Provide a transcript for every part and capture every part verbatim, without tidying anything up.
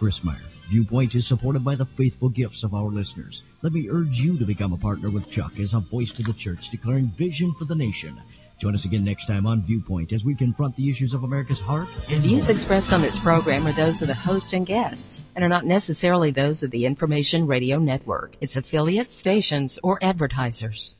Chris Meyer. Viewpoint is supported by the faithful gifts of our listeners. Let me urge you to become a partner with Chuck as a voice to the church declaring vision for the nation. Join us again next time on Viewpoint as we confront the issues of America's heart. The views expressed on this program are those of the host and guests and are not necessarily those of the Information Radio Network, its affiliates, stations, or advertisers.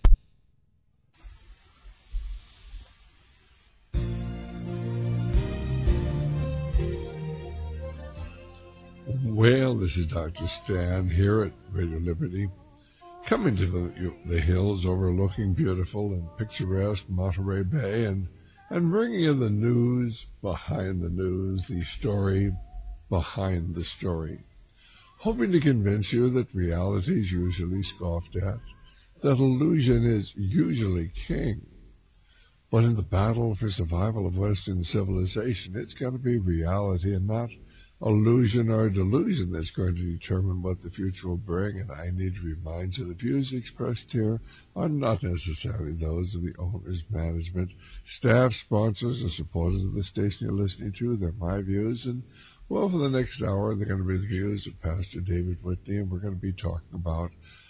Well, this is Doctor Stan here at Radio Liberty, coming to the, the hills overlooking beautiful and picturesque Monterey Bay and, and bringing you the news behind the news, the story behind the story, hoping to convince you that reality is usually scoffed at, that illusion is usually king. But in the battle for survival of Western civilization, it's got to be reality and not illusion or delusion that's going to determine what the future will bring. And I need to remind you the views expressed here are not necessarily those of the owners, management, staff, sponsors, or supporters of the station you're listening to. They're my views. And, well, for the next hour, they're going to be the views of Pastor David Whitney, and we're going to be talking about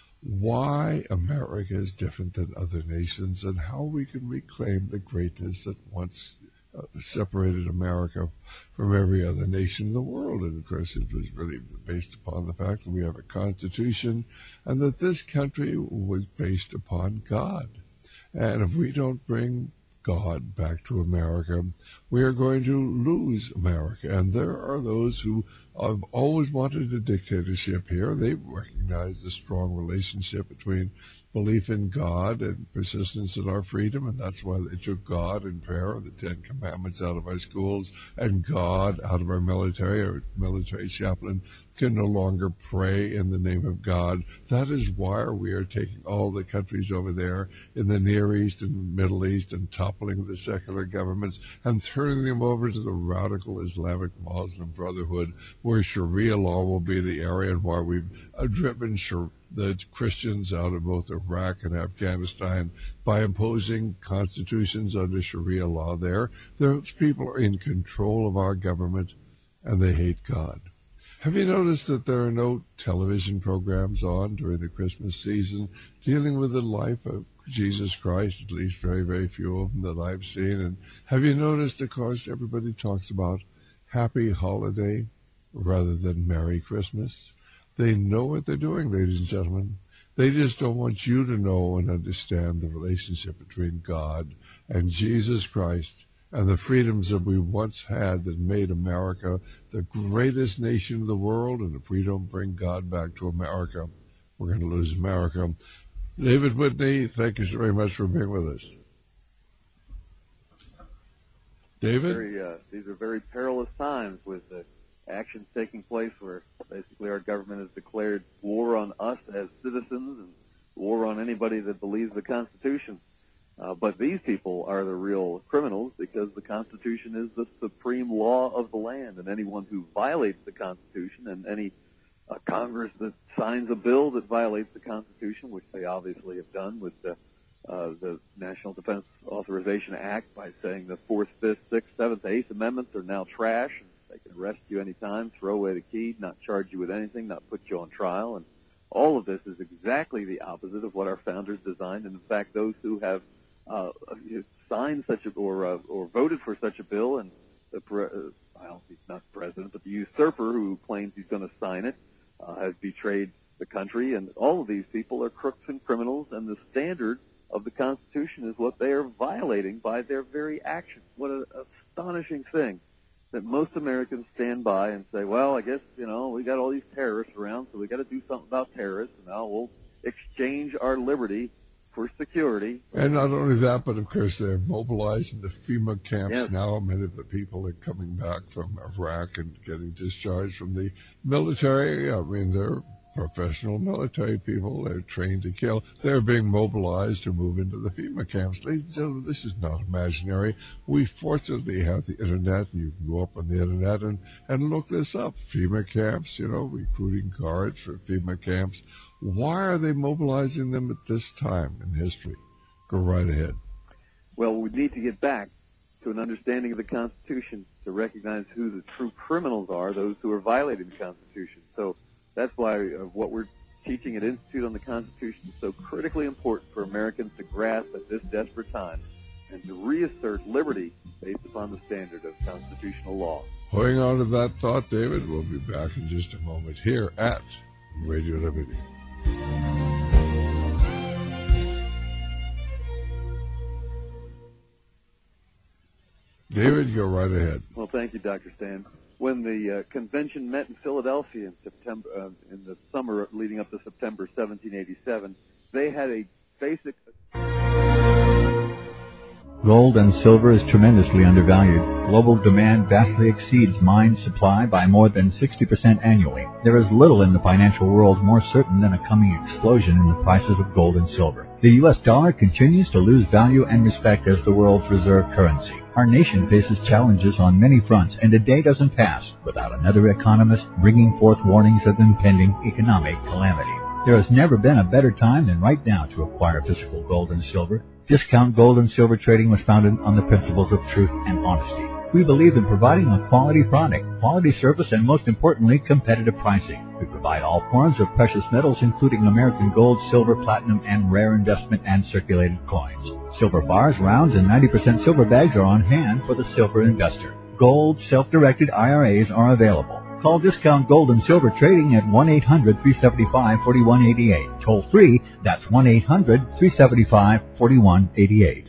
why America is different than other nations and how we can reclaim the greatness that once Uh, separated America from every other nation in the world. And of course it was really based upon the fact that we have a constitution and that this country was based upon God. And if we don't bring God back to America, we are going to lose America. And there are those who have always wanted a dictatorship here. They recognize the strong relationship between belief in God and persistence in our freedom, and that's why they took God and prayer and the Ten Commandments out of our schools and God out of our military. Our military chaplain can no longer pray in the name of God. That is why we are taking all the countries over there in the Near East and the Middle East and toppling the secular governments and turning them over to the radical Islamic Muslim Brotherhood, where Sharia law will be the area, and why we've driven Sharia the Christians out of both Iraq and Afghanistan by imposing constitutions under Sharia law there. Those people are in control of our government, and they hate God. Have you noticed that there are no television programs on during the Christmas season dealing with the life of Jesus Christ, at least very, very few of them that I've seen? And have you noticed, of course, everybody talks about Happy Holiday rather than Merry Christmas? They know what they're doing, ladies and gentlemen. They just don't want you to know and understand the relationship between God and Jesus Christ and the freedoms that we once had that made America the greatest nation in the world. And if we don't bring God back to America, we're going to lose America. David Whitney, thank you so very much for being with us. David? Very, uh, these are very perilous times with the actions taking place where basically our government has declared war on us as citizens and war on anybody that believes the Constitution. Uh, but these people are the real criminals because the Constitution is the supreme law of the land, and anyone who violates the Constitution and any uh, Congress that signs a bill that violates the Constitution, which they obviously have done with the, uh, the National Defense Authorization Act by saying the Fourth, Fifth, Sixth, Seventh, Eighth Amendments are now trash. They can arrest you anytime, throw away the key, not charge you with anything, not put you on trial. And all of this is exactly the opposite of what our founders designed. And in fact, those who have uh, signed such a, or, uh, or voted for such a bill, and the, pre- uh, well, he's not the president, but the usurper who claims he's going to sign it, uh, has betrayed the country. And all of these people are crooks and criminals, and the standard of the Constitution is what they are violating by their very actions. What an astonishing thing that most Americans stand by and say, well, I guess, you know, we got all these terrorists around, so we got to do something about terrorists, and now we'll exchange our liberty for security. And not only that, but of course they're mobilizing the FEMA camps yes. now. Many of the people are coming back from Iraq and getting discharged from the military. I mean, they're professional military people. They're trained to kill. They're being mobilized to move into the FEMA camps. Ladies and gentlemen, this is not imaginary. We fortunately have the Internet, and you can go up on the Internet and, and look this up. FEMA camps, you know, recruiting guards for FEMA camps. Why are they mobilizing them at this time in history? Go right ahead. Well, we need to get back to an understanding of the Constitution to recognize who the true criminals are, those who are violating the Constitution. So that's why uh, what we're teaching at Institute on the Constitution is so critically important for Americans to grasp at this desperate time and to reassert liberty based upon the standard of constitutional law. Holding on to that thought, David, we'll be back in just a moment here at Radio Liberty. David, go right ahead. Well, thank you, Doctor Stan. When the uh, convention met in Philadelphia in September, uh, in the summer leading up to September seventeen eighty-seven, they had a basic... Gold and silver is tremendously undervalued. Global demand vastly exceeds mine supply by more than sixty percent annually. There is little in the financial world more certain than a coming explosion in the prices of gold and silver. The U S dollar continues to lose value and respect as the world's reserve currency. Our nation faces challenges on many fronts, and a day doesn't pass without another economist bringing forth warnings of impending economic calamity. There has never been a better time than right now to acquire physical gold and silver. Discount Gold and Silver Trading was founded on the principles of truth and honesty. We believe in providing a quality product, quality service, and most importantly, competitive pricing. We provide all forms of precious metals, including American gold, silver, platinum, and rare investment and circulated coins. Silver bars, rounds, and ninety percent silver bags are on hand for the silver investor. Gold, self-directed I R As are available. Call Discount Gold and Silver Trading at one eight hundred, three seven five, four one eight eight. Toll free, that's one eight hundred, three seven five, four one eight eight.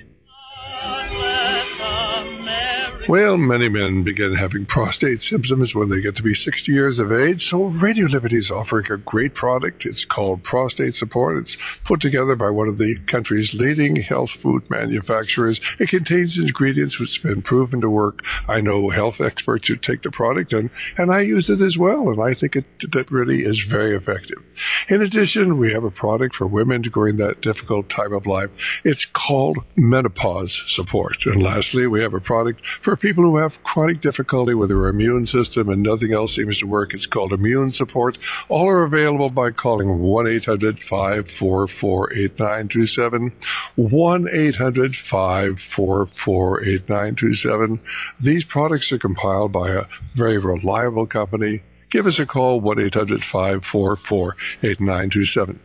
Well, many men begin having prostate symptoms when they get to be sixty years of age, so Radio Liberty is offering a great product. It's called Prostate Support. It's put together by one of the country's leading health food manufacturers. It contains ingredients which have been proven to work. I know health experts who take the product, and, and I use it as well, and I think it that really is very effective. In addition, we have a product for women during that difficult time of life. It's called Menopause Support. And lastly, we have a product for people who have chronic difficulty with their immune system and nothing else seems to work. It's called Immune Support. All are available by calling one eight hundred, five four four, eight nine two seven, one eight hundred, five four four, eight nine two seven. These products are compiled by a very reliable company. Give us a call, one eight hundred, five four four, eight nine two seven.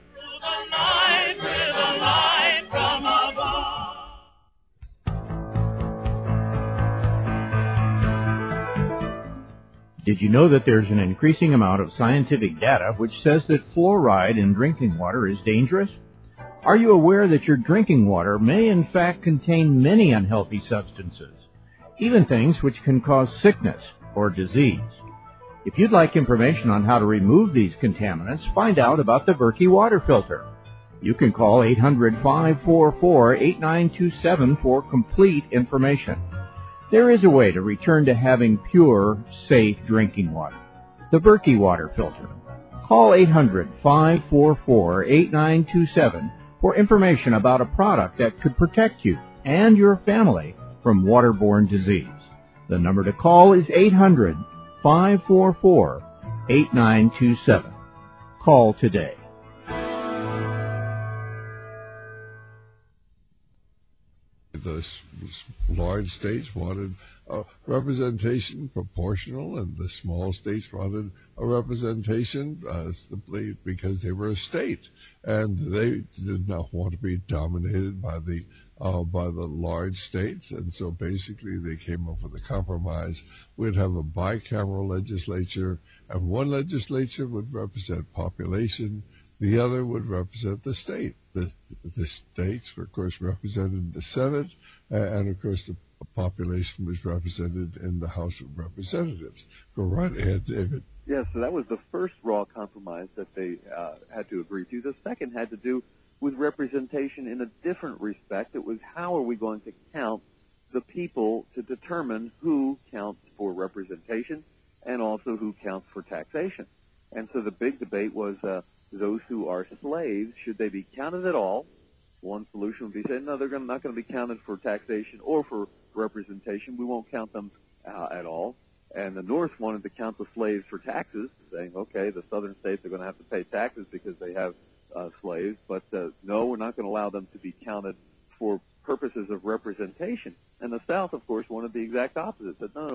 Did you know that there's an increasing amount of scientific data which says that fluoride in drinking water is dangerous? Are you aware that your drinking water may in fact contain many unhealthy substances, even things which can cause sickness or disease? If you'd like information on how to remove these contaminants, find out about the Berkey water filter. You can call eight hundred, five four four, eight nine two seven for complete information. There is a way to return to having pure, safe drinking water. The Berkey water filter. Call eight hundred, five four four, eight nine two seven for information about a product that could protect you and your family from waterborne disease. The number to call is eight hundred, five four four, eight nine two seven. Call today. The large states wanted a representation proportional, and the small states wanted a representation uh, simply because they were a state, and they did not want to be dominated by the uh, by the large states, and so basically they came up with a compromise. We'd have a bicameral legislature, and one legislature would represent population, the other would represent the state. The, the states were, of course, represented in the Senate, uh, and, of course, the population was represented in the House of Representatives. Go right ahead, David. Yes, so that was the first raw compromise that they uh, had to agree to. The second had to do with representation in a different respect. It was how are we going to count the people to determine who counts for representation and also who counts for taxation. And so the big debate was uh, those who are slaves, should they be counted at all? One solution would be saying, no, they're gonna, not going to be counted for taxation or for representation. We won't count them uh, at all. And the North wanted to count the slaves for taxes, saying, okay, the southern states are going to have to pay taxes because they have uh, slaves, but uh, no, we're not going to allow them to be counted for purposes of representation. And the South, of course, wanted the exact opposite, said, no, no,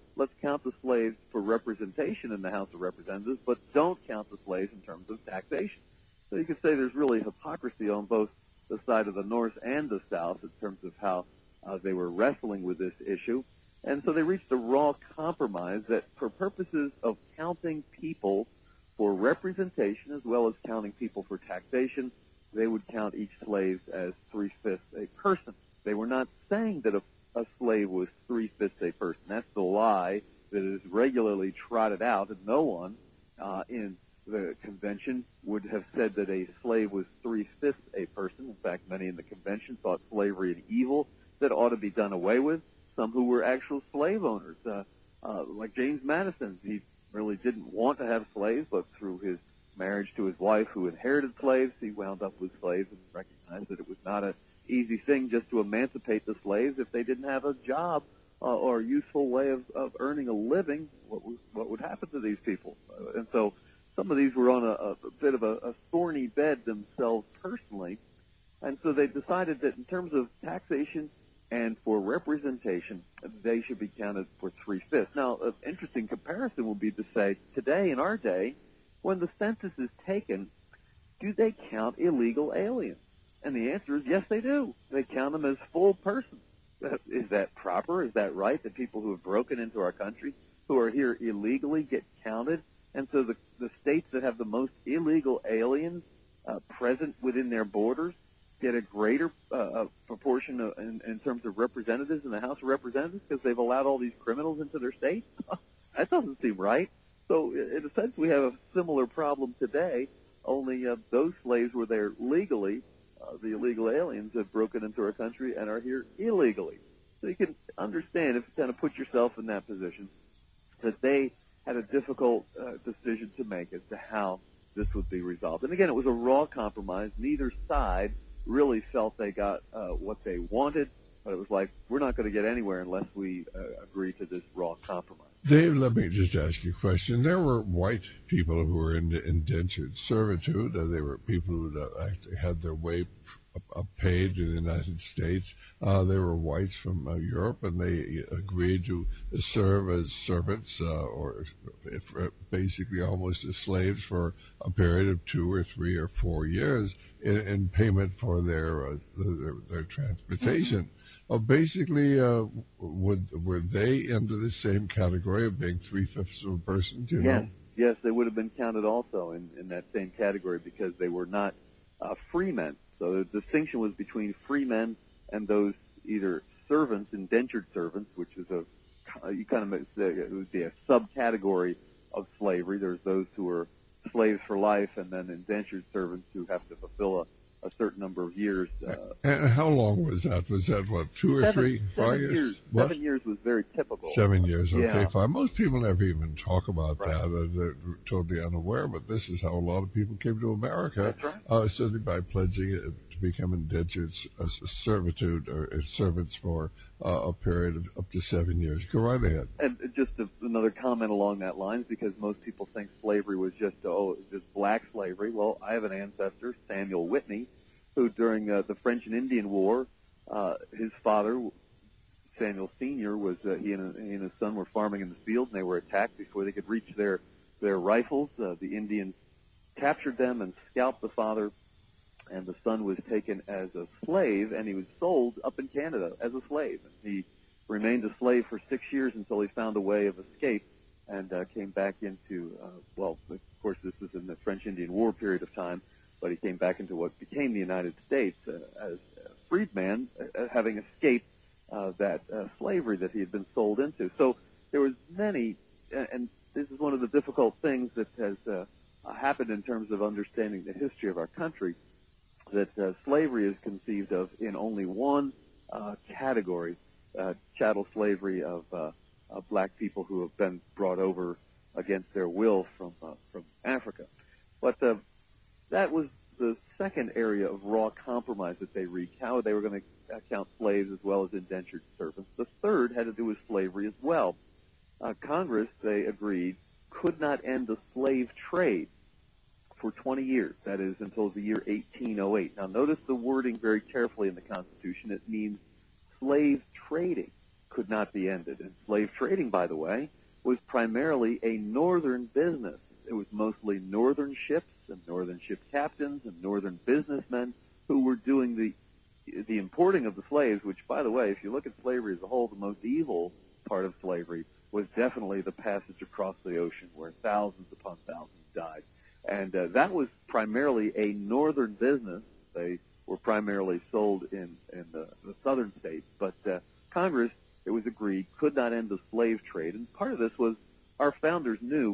let's count the slaves for representation in the House of Representatives, but don't count the slaves in terms of taxation. So you could say there's really hypocrisy on both the side of the North and the South in terms of how uh, they were wrestling with this issue. And so they reached a raw compromise that for purposes of counting people for representation as well as counting people for taxation, they would count each slave as three-fifths a person. They were not saying that a, a slave was three-fifths a person. That's the lie that is regularly trotted out, and no one uh, in the convention would have said that a slave was three-fifths a person. In fact, many in the convention thought slavery an evil that ought to be done away with. Some who were actual slave owners, uh, uh, like James Madison, he really didn't want to have slaves, but through his marriage to his wife who inherited slaves, he wound up with slaves and recognized that it was not an easy thing just to emancipate the slaves if they didn't have a job uh, or a useful way of, of earning a living. What was, what would happen to these people? Uh, and so some of these were on a, a bit of a, a thorny bed themselves personally, and so they decided that in terms of taxation and for representation, they should be counted for three-fifths. Now, an interesting comparison would be to say, today in our day, when the census is taken, do they count illegal aliens? And the answer is yes, they do. They count them as full persons. Is that proper? Is that right, that people who have broken into our country, who are here illegally, get counted? And so the, the states that have the most illegal aliens uh, present within their borders get a greater uh, proportion of, in, in terms of representatives in the House of Representatives because they've allowed all these criminals into their state? That doesn't seem right. So in a sense, we have a similar problem today, only uh, those slaves were there legally. Uh, the illegal aliens have broken into our country and are here illegally. So you can understand, if you kind of put yourself in that position, that they had a difficult uh, decision to make as to how this would be resolved. And again, it was a raw compromise. Neither side really felt they got uh, what they wanted, but it was like, we're not going to get anywhere unless we uh, agree to this raw compromise. Dave, let me just ask you a question. There were white people who were in indentured servitude. Uh, they were people who uh, actually had their way uh, paid in the United States. Uh, they were whites from uh, Europe, and they agreed to serve as servants uh, or if, uh, basically almost as slaves for a period of two or three or four years in, in payment for their, uh, their, their transportation. Mm-hmm. Uh, basically, uh, would were they under the same category of being three-fifths of a person? Do you yes, know? Yes, they would have been counted also in, in that same category because they were not uh, free men. So the distinction was between free men and those either servants, indentured servants, which is a, you kind of say it would be a subcategory of slavery. There's those who are slaves for life and then indentured servants who have to fulfill a a certain number of years. Uh, and how long was that? Was that, what, two or seven, three, seven five years? years? What? Seven years was very typical. Seven years, okay, yeah. fine. Most people never even talk about right. that. Uh, they're totally unaware, but this is how a lot of people came to America, That's right. uh, simply by pledging it to become indentured uh, servitude or uh, servants for uh, a period of up to seven years. Go right ahead. And just a, another comment along that line, because most people think slavery was just, oh, just black slavery. Well, I have an ancestor, Samuel Whitney, who during uh, the French and Indian War, uh, his father, Samuel Senior, was uh, he, and, he and his son were farming in the field, and they were attacked before they could reach their their rifles. Uh, the Indians captured them and scalped the father, and the son was taken as a slave, and he was sold up in Canada as a slave. And he remained a slave for six years until he found a way of escape and uh, came back into, uh, well, of course, this was in the French-Indian War period of time, but he came back into what became the United States uh, as a freedman, uh, having escaped uh, that uh, slavery that he had been sold into. So there was many, and this is one of the difficult things that has uh, happened in terms of understanding the history of our country, that uh, slavery is conceived of in only one uh, category, uh, chattel slavery of, uh, of black people who have been brought over against their will from uh, from Africa. But uh, that was the second area of raw compromise that they reached, how they were going to count slaves as well as indentured servants. The third had to do with slavery as well. Uh, Congress, they agreed, could not end the slave trade for twenty years, that is, until the year eighteen oh eight. Now, notice the wording very carefully in the Constitution. It means slave trading. could not be ended. And slave trading, by the way, was primarily a northern business. It was mostly northern ships and northern ship captains and northern businessmen who were doing the the importing of the slaves, which, by the way, if you look at slavery as a whole, the most evil part of slavery was definitely the passage across the ocean where thousands upon thousands died. And uh, that was primarily a northern business. They were primarily sold in, in the, the southern states. But uh, Congress, it was agreed, could not end the slave trade. And part of this was our founders knew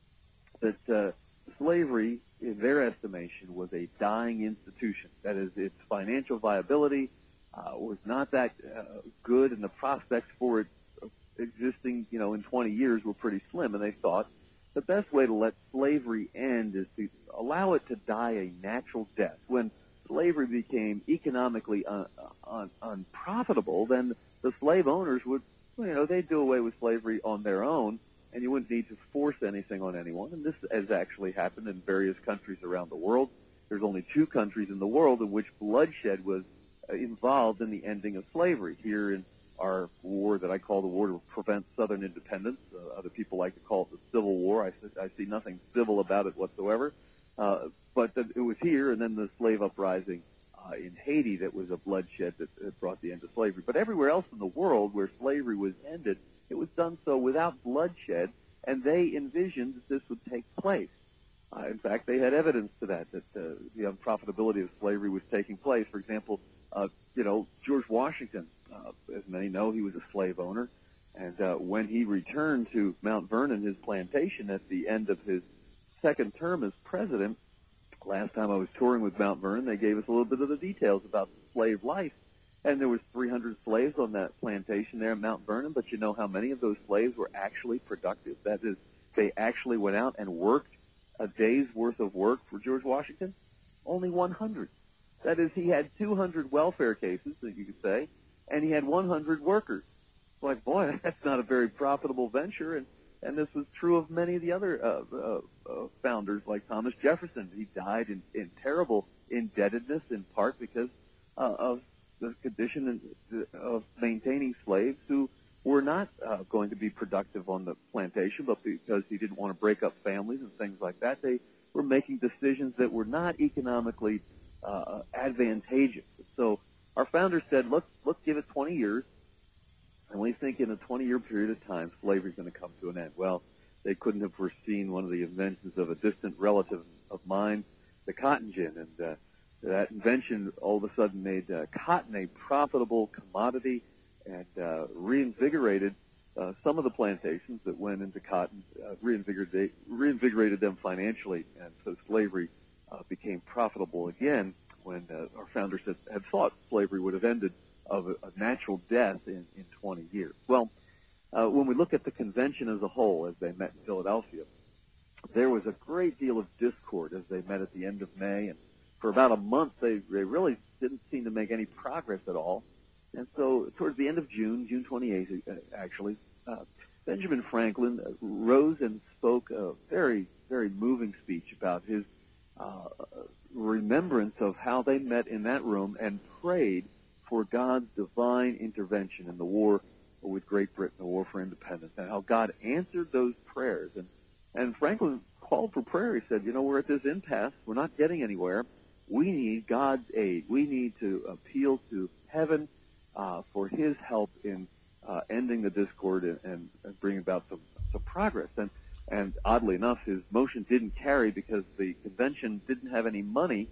that uh, slavery, in their estimation, was a dying institution. That is, its financial viability uh, was not that uh, good, and the prospects for it existing, you know, in twenty years were pretty slim. And they thought the best way to let slavery end is to allow it to die a natural death. When slavery became economically un- un- unprofitable, then the slave owners would, you know, they'd do away with slavery on their own, and you wouldn't need to force anything on anyone. And this has actually happened in various countries around the world. There's only two countries in the world in which bloodshed was uh, involved in the ending of slavery. Here in our war that I call the war to prevent Southern independence. Uh, other people like to call it the Civil War. I, I see nothing civil about it whatsoever. Uh, but the, it was here, and then the slave uprising uh, in Haiti that was a bloodshed that, that brought the end of slavery. But everywhere else in the world where slavery was ended, it was done so without bloodshed, and they envisioned that this would take place. Uh, in fact, they had evidence to that, that uh, the unprofitability of slavery was taking place. For example, uh, you know, George Washington, uh, as many know, he was a slave owner. And uh, when he returned to Mount Vernon, his plantation, at the end of his second term as president, last time I was touring with Mount Vernon, they gave us a little bit of the details about slave life. And there was three hundred slaves on that plantation there at Mount Vernon, but you know how many of those slaves were actually productive? That is, they actually went out and worked a day's worth of work for George Washington? Only one hundred. That is, he had two hundred welfare cases, that you could say, and he had one hundred workers. It's like, boy, that's not a very profitable venture, and, and this was true of many of the other uh, uh, uh, founders, like Thomas Jefferson. He died in, in terrible indebtedness, in part because uh, of the condition of maintaining slaves who were not uh, going to be productive on the plantation, but because he didn't want to break up families and things like that, they were making decisions that were not economically uh, advantageous. So our founders said, let's, let's give it twenty years, and we think in a twenty-year period of time, slavery is going to come to an end. Well, they couldn't have foreseen one of the inventions of a distant relative of mine, the cotton gin, and uh, that invention all of a sudden made uh, cotton a profitable commodity and uh, reinvigorated uh, some of the plantations that went into cotton, uh, reinvigorated, reinvigorated them financially, and so slavery uh, became profitable again when uh, our founders had, had thought slavery would have ended of a, a natural death in, in twenty years. Well, uh, when we look at the convention as a whole, as they met in Philadelphia, there was a great deal of discord as they met at the end of May, and for about a month, they, they really didn't seem to make any progress at all. And so towards the end of June, June twenty-eighth, actually, uh, Benjamin Franklin rose and spoke a very, very moving speech about his uh, remembrance of how they met in that room and prayed for God's divine intervention in the war with Great Britain, the war for independence, and how God answered those prayers. And, and Franklin called for prayer. He said, you know, we're at this impasse. We're not getting anywhere. We need God's aid. We need to appeal to heaven uh, for his help in uh, ending the discord and, and, and bringing about some, some progress. And, and oddly enough, his motion didn't carry because the convention didn't have any money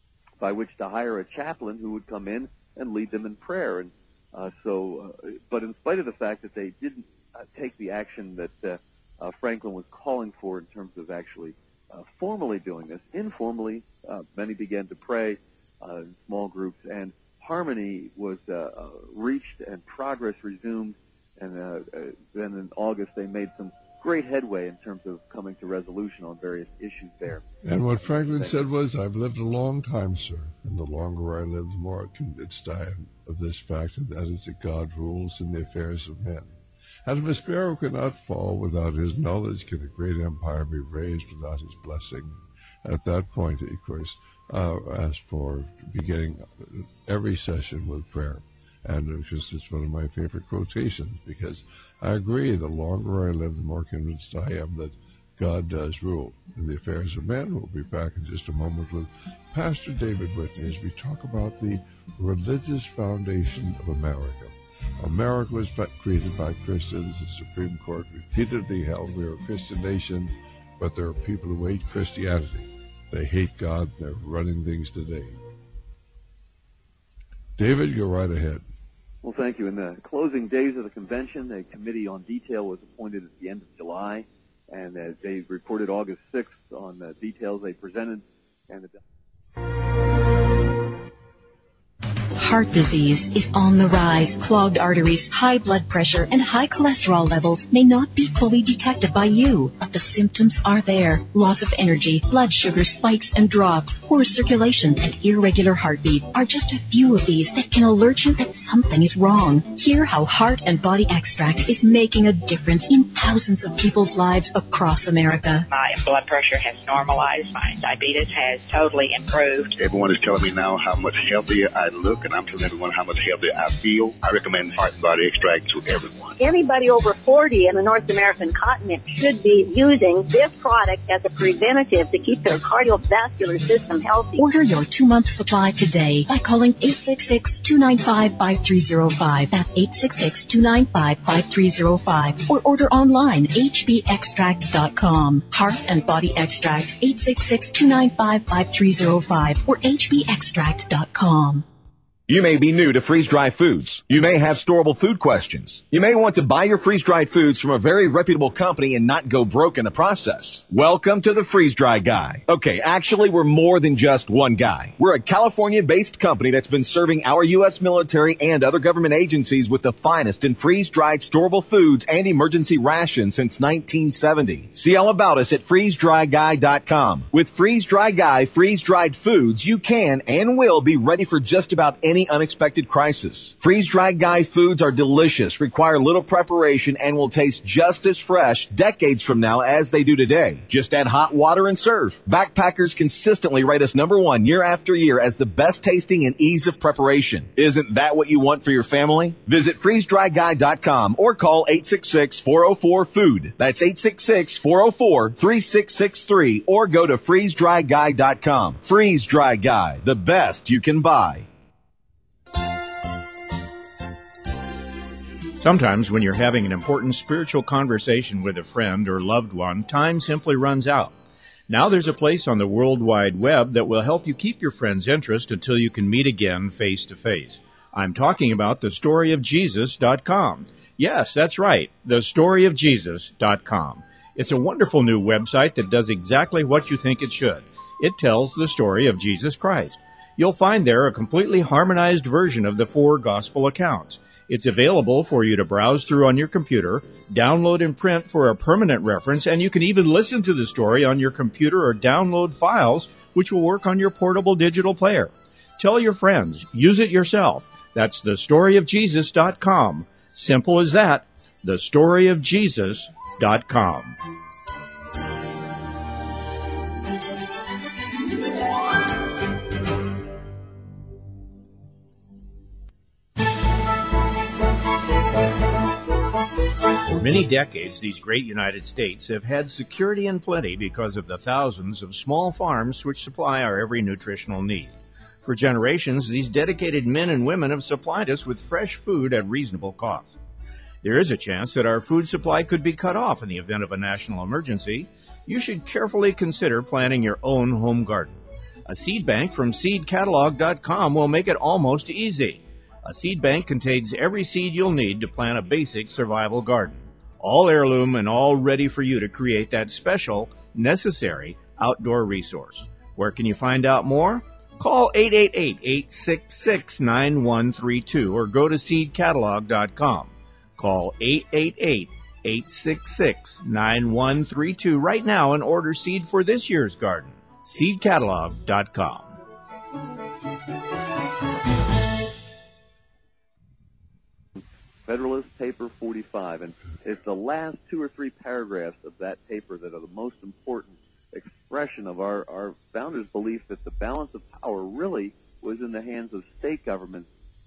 by which to hire a chaplain who would come in and lead them in prayer. And uh, so, uh, but in spite of the fact that they didn't uh, take the action that uh, uh, Franklin was calling for in terms of actually uh, formally doing this, informally, uh, many began to pray uh, in small groups, and harmony was uh, uh, reached and progress resumed. And uh, uh, then in August, they made some great headway in terms of coming to resolution on various issues there. And what Franklin said was, I've lived a long time, sir, and the longer I live, the more convinced I am of this fact, and that is that God rules in the affairs of men. And if a sparrow cannot fall without his knowledge, can a great empire be raised without his blessing? At that point, of course, uh, asked for beginning every session with prayer. And it's just it's one of my favorite quotations, because I agree, the longer I live, the more convinced I am that God does rule in the affairs of men. We'll be back in just a moment with Pastor David Whitney as we talk about the religious foundation of America. America was created by Christians. The Supreme Court repeatedly held we are a Christian nation, but there are people who hate Christianity. They hate God. They're running things today. David, go right ahead. Well, thank you. In the closing days of the convention, a committee on detail was appointed at the end of July, and uh, they reported August sixth on the details they presented. And the Heart disease is on the rise. Clogged arteries, high blood pressure, and high cholesterol levels may not be fully detected by you, but the symptoms are there. Loss of energy, blood sugar spikes and drops, poor circulation, and irregular heartbeat are just a few of these that can alert you that something is wrong. Hear how Heart and Body Extract is making a difference in thousands of people's lives across America. My blood pressure has normalized. My diabetes has totally improved. Everyone is telling me now how much healthier I look, and I'm telling everyone how much healthier I feel. I recommend Heart and Body Extract to everyone. Anybody over forty in the North American continent should be using this product as a preventative to keep their cardiovascular system healthy. Order your two-month supply today by calling eight six six, two nine five, five three zero five. That's eight six six, two nine five, five three zero five. Or order online, h b extract dot com. Heart and Body Extract, eight six six, two nine five, five three zero five or h b extract dot com. You may be new to freeze-dried foods. You may have storable food questions. You may want to buy your freeze-dried foods from a very reputable company and not go broke in the process. Welcome to the Freeze-Dry Guy. Okay, actually, we're more than just one guy. We're a California-based company that's been serving our U S military and other government agencies with the finest in freeze-dried storable foods and emergency rations since nineteen seventy. See all about us at freeze dry guy dot com. With Freeze-Dry Guy freeze-dried foods, you can and will be ready for just about any Any unexpected crisis. Freeze-dried Guy foods are delicious, require little preparation, and will taste just as fresh decades from now as they do today. Just add hot water and serve. Backpackers consistently rate us number one year after year as the best tasting and ease of preparation. Isn't that what you want for your family? Visit freeze dry guy dot com or call eight six six, four oh four, food. That's eight six six, four oh four, three six six three or go to freeze dry guy dot com. Freeze-Dry Guy, the best you can buy. Sometimes when you're having an important spiritual conversation with a friend or loved one, time simply runs out. Now there's a place on the World Wide Web that will help you keep your friend's interest until you can meet again face to face. I'm talking about the story of jesus dot com. Yes, that's right, the story of jesus dot com. It's a wonderful new website that does exactly what you think it should. It tells the story of Jesus Christ. You'll find there a completely harmonized version of the four gospel accounts. It's available for you to browse through on your computer, download and print for a permanent reference, and you can even listen to the story on your computer or download files, which will work on your portable digital player. Tell your friends. Use it yourself. That's the story of jesus dot com. Simple as that. the story of jesus dot com. For many decades, these great United States have had security and plenty because of the thousands of small farms which supply our every nutritional need. For generations, these dedicated men and women have supplied us with fresh food at reasonable cost. There is a chance that our food supply could be cut off in the event of a national emergency. You should carefully consider planting your own home garden. A seed bank from seed catalog dot com will make it almost easy. A seed bank contains every seed you'll need to plant a basic survival garden. All heirloom and all ready for you to create that special, necessary outdoor resource. Where can you find out more? Call eight eight eight, eight six six, nine one three two or go to seed catalog dot com. Call eight eight eight, eight six six, nine one three two right now and order seed for this year's garden. seed catalog dot com. Federalist Paper forty-five, and it's the last two or three paragraphs of that paper that are the most important expression of our, our founders' belief that the balance of power really was in the hands of state governments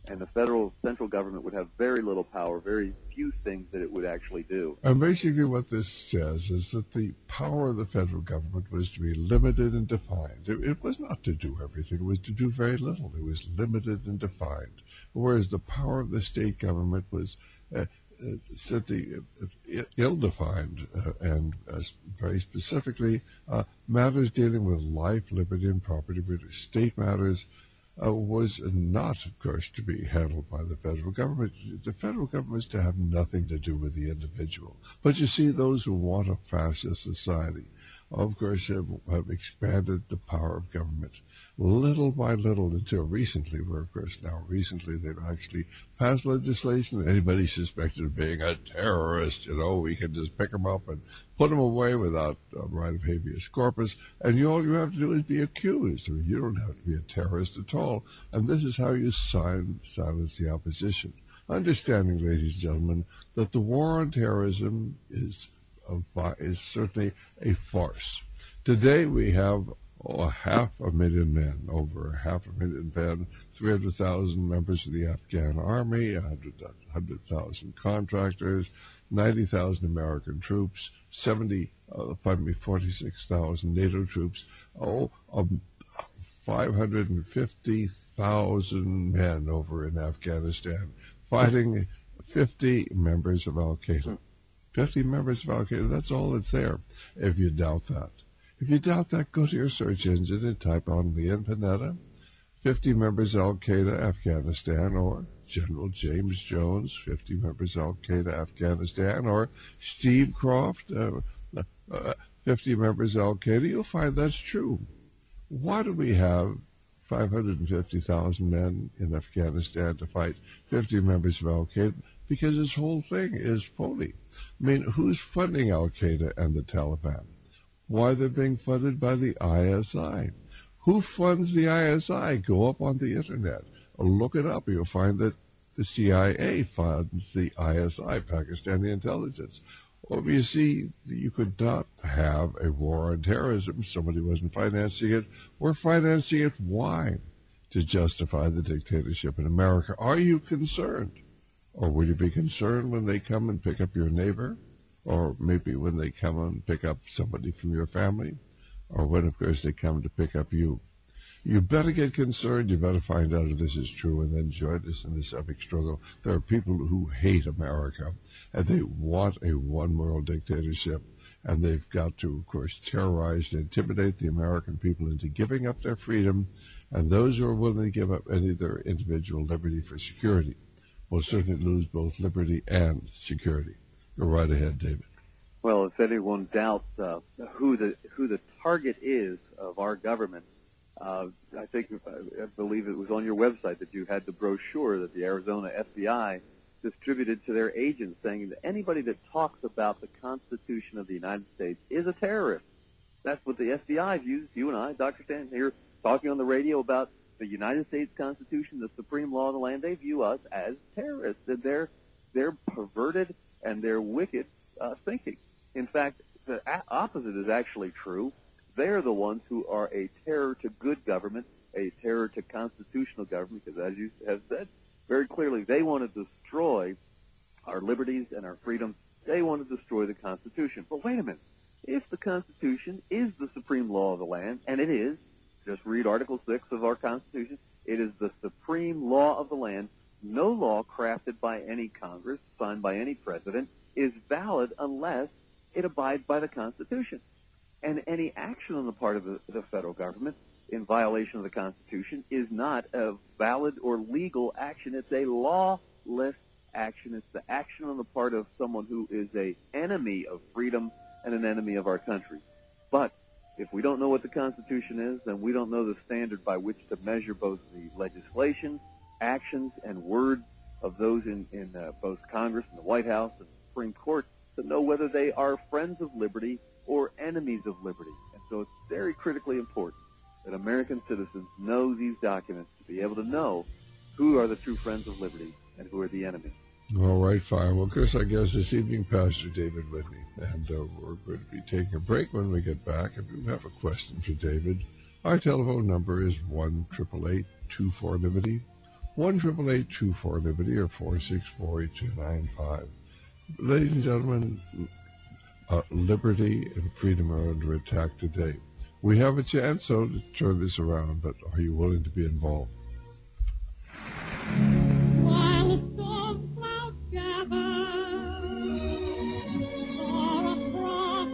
and the federal central government would have very little power, very few things that it would actually do. And basically what this says is that the power of the federal government was to be limited and defined. It, it was not to do everything. It was to do very little. It was limited and defined. Whereas the power of the state government was uh, uh, simply uh, ill-defined uh, and uh, very specifically uh, matters dealing with life, liberty, and property, which are state matters, Uh, was not, of course, to be handled by the federal government. The federal government is to have nothing to do with the individual. But you see, those who want a fascist society, of course, have, have expanded the power of government little by little until recently, where, of course, now recently they've actually passed legislation that anybody suspected of being a terrorist, you know, we can just pick them up and put them away without a right of habeas corpus, and you, all you have to do is be accused. I mean, you don't have to be a terrorist at all, and this is how you sign, silence the opposition. Understanding, ladies and gentlemen, that the war on terrorism is, a, is certainly a farce. Today we have oh, half a million men, over half a million men, three hundred thousand members of the Afghan army, one hundred thousand contractors, ninety thousand American troops, seventy, uh, pardon me, forty-six thousand NATO troops, oh, um, five hundred fifty thousand men over in Afghanistan fighting fifty members of Al-Qaeda. fifty members of Al-Qaeda, that's all that's there, if you doubt that. If you doubt that, go to your search engine and type on Leon Panetta, fifty members Al-Qaeda, Afghanistan, or General James Jones, fifty members Al-Qaeda, Afghanistan, or Steve Croft, uh, uh, fifty members Al-Qaeda. You'll find that's true. Why do we have five hundred fifty thousand men in Afghanistan to fight fifty members of Al-Qaeda? Because this whole thing is phony. I mean, who's funding Al-Qaeda and the Taliban? Why, they're being funded by the I S I. Who funds the I S I? Go up on the internet. Look it up. You'll find that the C I A funds the I S I, Pakistani intelligence. Well, you see, you could not have a war on terrorism. Somebody wasn't financing it. We're financing it. Why? To justify the dictatorship in America. Are you concerned? Or will you be concerned when they come and pick up your neighbor? Or maybe when they come and pick up somebody from your family? Or when, of course, they come to pick up you? You better get concerned. You better find out if this is true and then join us in this epic struggle. There are people who hate America, and they want a one-world dictatorship, and they've got to, of course, terrorize and intimidate the American people into giving up their freedom, and those who are willing to give up any of their individual liberty for security will certainly lose both liberty and security. Go right ahead, David. Well, if anyone doubts uh, who the who the target is of our government, uh, I think I believe it was on your website that you had the brochure that the Arizona F B I distributed to their agents, saying that anybody that talks about the Constitution of the United States is a terrorist. That's what the F B I views. You and I, Doctor Stan, here talking on the radio about the United States Constitution, the supreme law of the land. They view us as terrorists, and they're they're perverted and they're wicked uh, thinking. In fact, the a- opposite is actually true. They're the ones who are a terror to good government, a terror to constitutional government, because as you have said very clearly, they want to destroy our liberties and our freedoms. They want to destroy the Constitution. But wait a minute. If the Constitution is the supreme law of the land, and it is, just read Article six of our Constitution, it is the supreme law of the land. No law crafted by any Congress, signed by any president, is valid unless it abides by the Constitution. And any action on the part of the, the federal government in violation of the Constitution is not a valid or legal action. It's a lawless action. It's the action on the part of someone who is an enemy of freedom and an enemy of our country. But if we don't know what the Constitution is, then we don't know the standard by which to measure both the legislation, actions, and words of those in, in uh, both Congress and the White House and the Supreme Court to know whether they are friends of liberty or enemies of liberty. And so it's very critically important that American citizens know these documents to be able to know who are the true friends of liberty and who are the enemies. All right, fine. Well, Chris, I guess this evening, Pastor David Whitney, and uh, we're going to be taking a break. When we get back, if you have a question for David, our telephone number is one eight eight eight, two four, liberty, one eight eight eight, two four, Liberty or four six four, eight two nine five. Ladies and gentlemen, uh, liberty and freedom are under attack today. We have a chance, so to turn this around, but are you willing to be involved? While the storm clouds gather for a frost.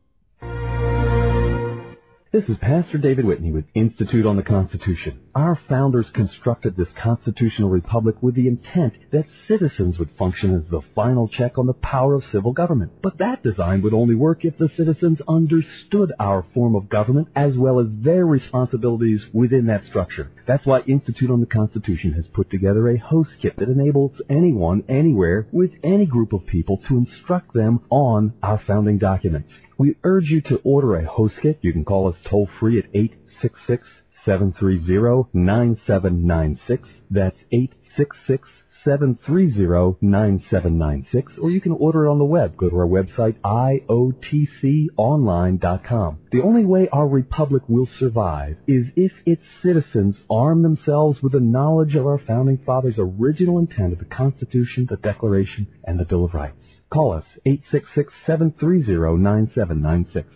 This is Pastor David Whitney with Institute on the Constitution. Our founders constructed this constitutional republic with the intent that citizens would function as the final check on the power of civil government. But that design would only work if the citizens understood our form of government as well as their responsibilities within that structure. That's why Institute on the Constitution has put together a host kit that enables anyone, anywhere, with any group of people to instruct them on our founding documents. We urge you to order a host kit. You can call us toll free at eight six six, seven three zero, nine seven nine six. That's eight six six, seven three zero, nine seven nine six. Or you can order it on the web. Go to our website, I O T C online dot com. The only way our republic will survive is if its citizens arm themselves with the knowledge of our founding fathers' original intent of the Constitution, the Declaration, and the Bill of Rights. Call us, eight six six, seven three zero, nine seven nine six.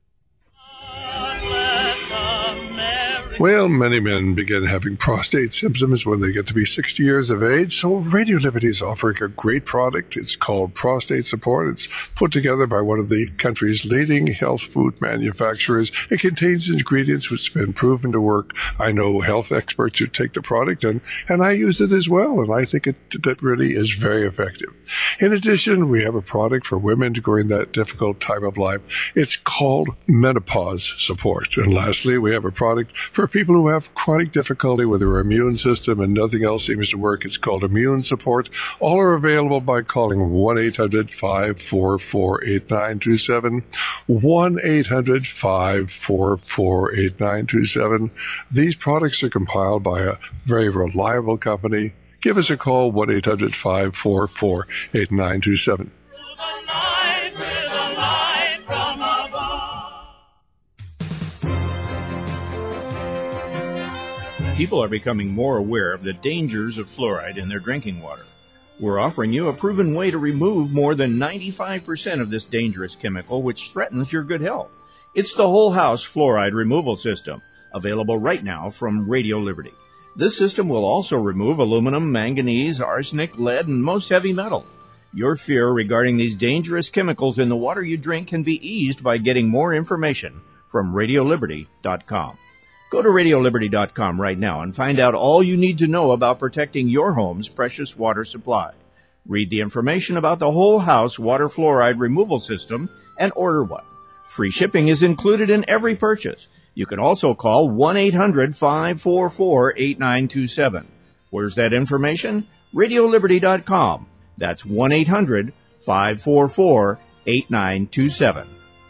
Well, many men begin having prostate symptoms when they get to be sixty years of age, so Radio Liberty is offering a great product. It's called Prostate Support. It's put together by one of the country's leading health food manufacturers. It contains ingredients which have been proven to work. I know health experts who take the product, and, and I use it as well, and I think it that really is very effective. In addition, we have a product for women during that difficult time of life. It's called Menopause Support. And lastly, we have a product for people who have chronic difficulty with their immune system and nothing else seems to work. It's called Immune Support. All are available by calling one eight hundred, five four four, eight nine two seven, one eight hundred, five four four, eight nine two seven. These products are compiled by a very reliable company. Give us a call, one eight hundred, five four four, eight nine two seven. People are becoming more aware of the dangers of fluoride in their drinking water. We're offering you a proven way to remove more than ninety-five percent of this dangerous chemical which threatens your good health. It's the Whole House Fluoride Removal System, available right now from Radio Liberty. This system will also remove aluminum, manganese, arsenic, lead, and most heavy metals. Your fear regarding these dangerous chemicals in the water you drink can be eased by getting more information from radio liberty dot com. Go to radio liberty dot com right now and find out all you need to know about protecting your home's precious water supply. Read the information about the Whole House Water Fluoride Removal System and order one. Free shipping is included in every purchase. You can also call one eight hundred, five four four, eight nine two seven. Where's that information? radio liberty dot com. That's one eight hundred, five four four, eight nine two seven.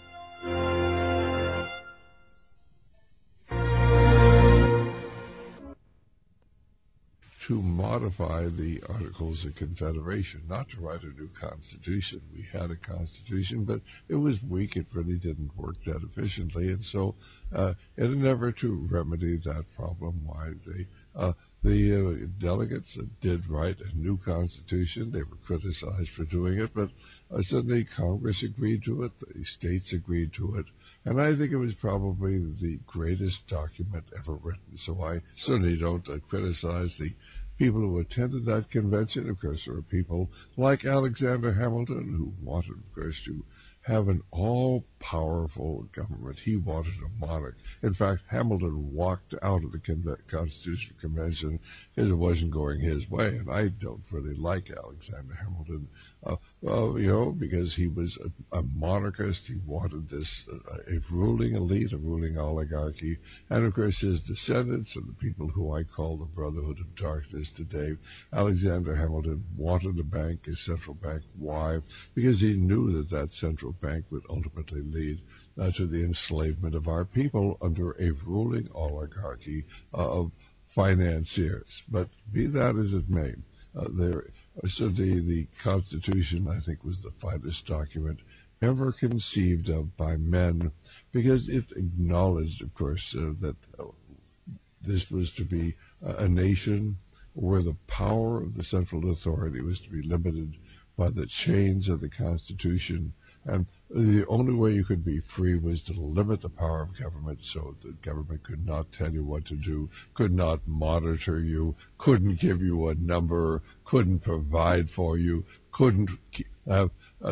To modify the Articles of Confederation, not to write a new constitution. We had a constitution, but it was weak. It really didn't work that efficiently, and so uh, in an effort to remedy that problem, why they uh, the uh, delegates did write a new constitution. They were criticized for doing it, but uh, suddenly Congress agreed to it. The states agreed to it. And I think it was probably the greatest document ever written. So I certainly don't uh, criticize the people who attended that convention. Of course, there are people like Alexander Hamilton who wanted, of course, to have an all-powerful government. He wanted a monarch. In fact, Hamilton walked out of the Con- Constitutional Convention because it wasn't going his way. And I don't really like Alexander Hamilton, uh, well, you know, because he was a, a monarchist. He wanted this, uh, a ruling elite, a ruling oligarchy. And, of course, his descendants and the people who I call the Brotherhood of Darkness today, Alexander Hamilton wanted a bank, a central bank. Why? Because he knew that that central bank would ultimately lead uh, to the enslavement of our people under a ruling oligarchy uh, of financiers. But be that as it may, uh, there certainly the Constitution, I think, was the finest document ever conceived of by men, because it acknowledged, of course, uh, that uh, this was to be a nation where the power of the central authority was to be limited by the chains of the Constitution, and the only way you could be free was to limit the power of government so the government could not tell you what to do, could not monitor you, couldn't give you a number, couldn't provide for you, couldn't have uh,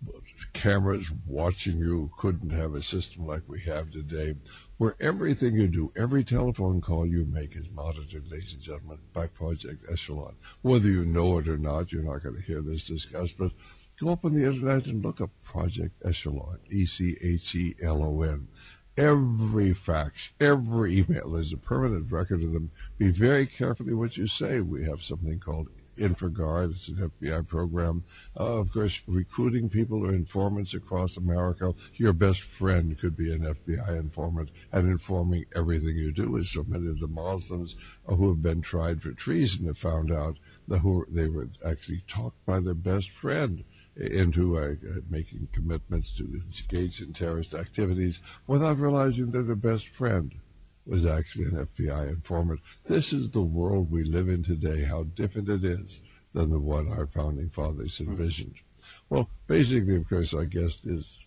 cameras watching you, couldn't have a system like we have today, where everything you do, every telephone call you make is monitored, ladies and gentlemen, by Project Echelon. Whether you know it or not, you're not going to hear this discussed, but go up on the internet and look up Project Echelon, E C H E L O N. Every fax, every email, there's a permanent record of them. Be very carefully what you say. We have something called InfraGuard. It's an F B I program. Uh, of course, recruiting people or informants across America. Your best friend could be an F B I informant, and informing everything you do. As so many of the Muslims uh, who have been tried for treason have found out that who, they were actually talked by their best friend into uh, uh, making commitments to engage in terrorist activities without realizing that their best friend was actually an F B I informant. This is the world we live in today, how different it is than the one our founding fathers envisioned. Well, basically, of course, our guest is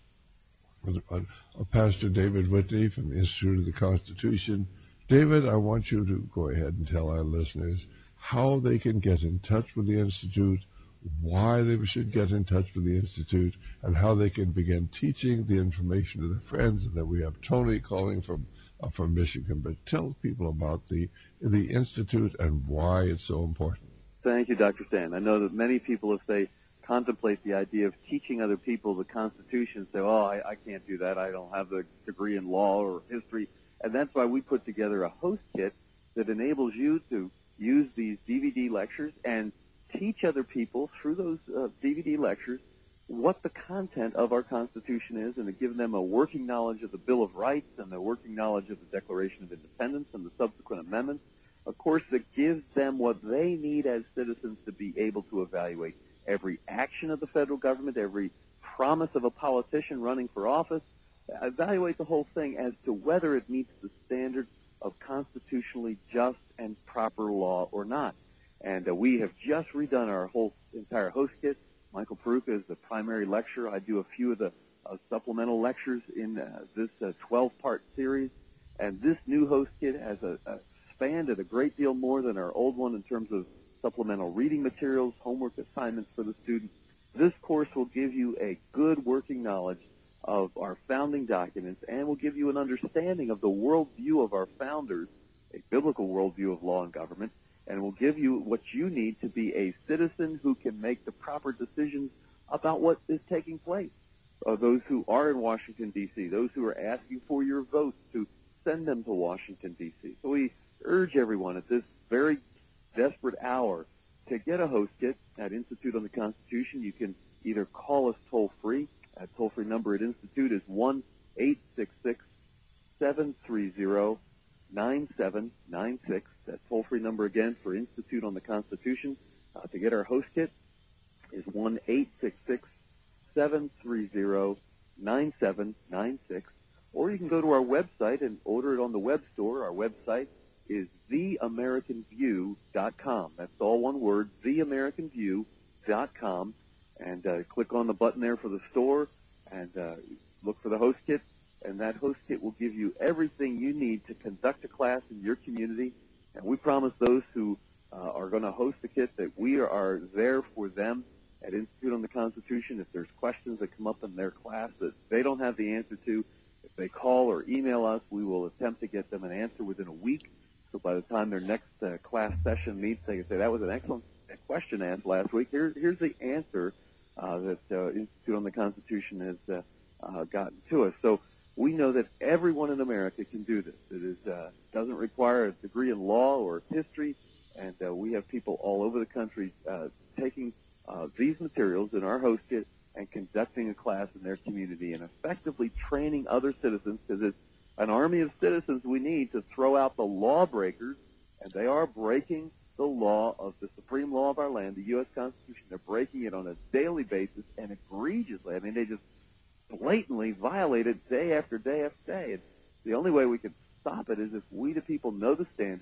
uh, Pastor David Whitney from the Institute of the Constitution. David, I want you to go ahead and tell our listeners how they can get in touch with the Institute, why they should get in touch with the Institute, and how they can begin teaching the information to their friends. And then we have Tony calling from uh, from Michigan. But tell people about the the Institute and why it's so important. Thank you, Doctor Stan. I know that many people, if they contemplate the idea of teaching other people the Constitution, say, oh, I, I can't do that. I don't have the degree in law or history. And that's why we put together a host kit that enables you to use these D V D lectures and teach other people through those uh, D V D lectures what the content of our Constitution is, and to give them a working knowledge of the Bill of Rights and a working knowledge of the Declaration of Independence and the subsequent amendments. Of course, that gives them what they need as citizens to be able to evaluate every action of the federal government, every promise of a politician running for office, evaluate the whole thing as to whether it meets the standards of constitutionally just and proper law or not. And uh, we have just redone our whole entire host kit. Michael Peruka is the primary lecturer. I do a few of the uh, supplemental lectures in uh, this uh, twelve-part series. And this new host kit has a, a expanded a great deal more than our old one in terms of supplemental reading materials, homework assignments for the students. This course will give you a good working knowledge of our founding documents and will give you an understanding of the worldview of our founders, a biblical worldview of law and government, and will give you what you need to be a citizen who can make the proper decisions about what is taking place. Uh, those who are in Washington, D C, those who are asking for your votes to send them to Washington, D C. So we urge everyone at this very desperate hour to get a host kit at Institute on the Constitution. You can either call us toll-free. That toll-free number at Institute is one eight six six, seven three zero, nine seven nine six. That toll-free number again for Institute on the Constitution uh, to get our host kit is one eight six six, seven three zero, nine seven nine six. Or you can go to our website and order it on the web store. Our website is the american view dot com. That's all one word, the american view dot com. And uh, click on the button there for the store and uh, look for the host kit. And that host kit will give you everything you need to conduct a class in your community. And we promise those who uh, are going to host the kit that we are there for them at Institute on the Constitution. If there's questions that come up in their class that they don't have the answer to, if they call or email us, we will attempt to get them an answer within a week. So by the time their next uh, class session meets, they can say, that was an excellent question asked last week. Here, here's the answer uh, that uh, Institute on the Constitution has uh, uh, gotten to us. So we know that everyone in America can do this. It is, uh, doesn't require a degree in law or history, and uh, we have people all over the country uh, taking uh, these materials in our host kit and conducting a class in their community and effectively training other citizens, because it's an army of citizens we need to throw out the lawbreakers, and they are breaking the law of the supreme law of our land, the U S Constitution. They're breaking it on a daily basis and egregiously. I mean, they just blatantly violate it day after day after day. And the only way we can stop it is if we, the people, know the standards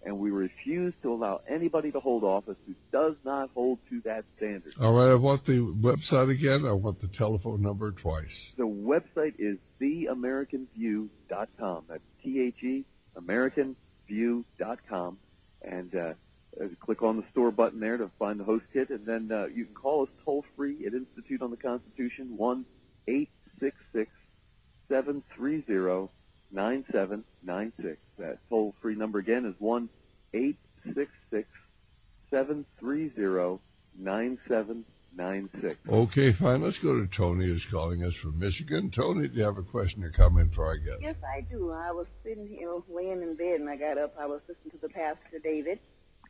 and we refuse to allow anybody to hold office who does not hold to that standard. All right, I want the website again. I want the telephone number twice. The website is the american view dot com. That's T H E, american view dot com. And uh, click on the store button there to find the host kit, and then uh, you can call us toll-free at Institute on the Constitution, one eight six six, seven three zero, nine seven nine six. That toll-free number again is one eight six six, seven three zero, nine seven nine six. Okay, fine. Let's go to Tony, who's calling us from Michigan. Tony, do you have a question or comment for our guest? Yes, I do. I was sitting here laying in bed, and I got up. I was listening to the Pastor David.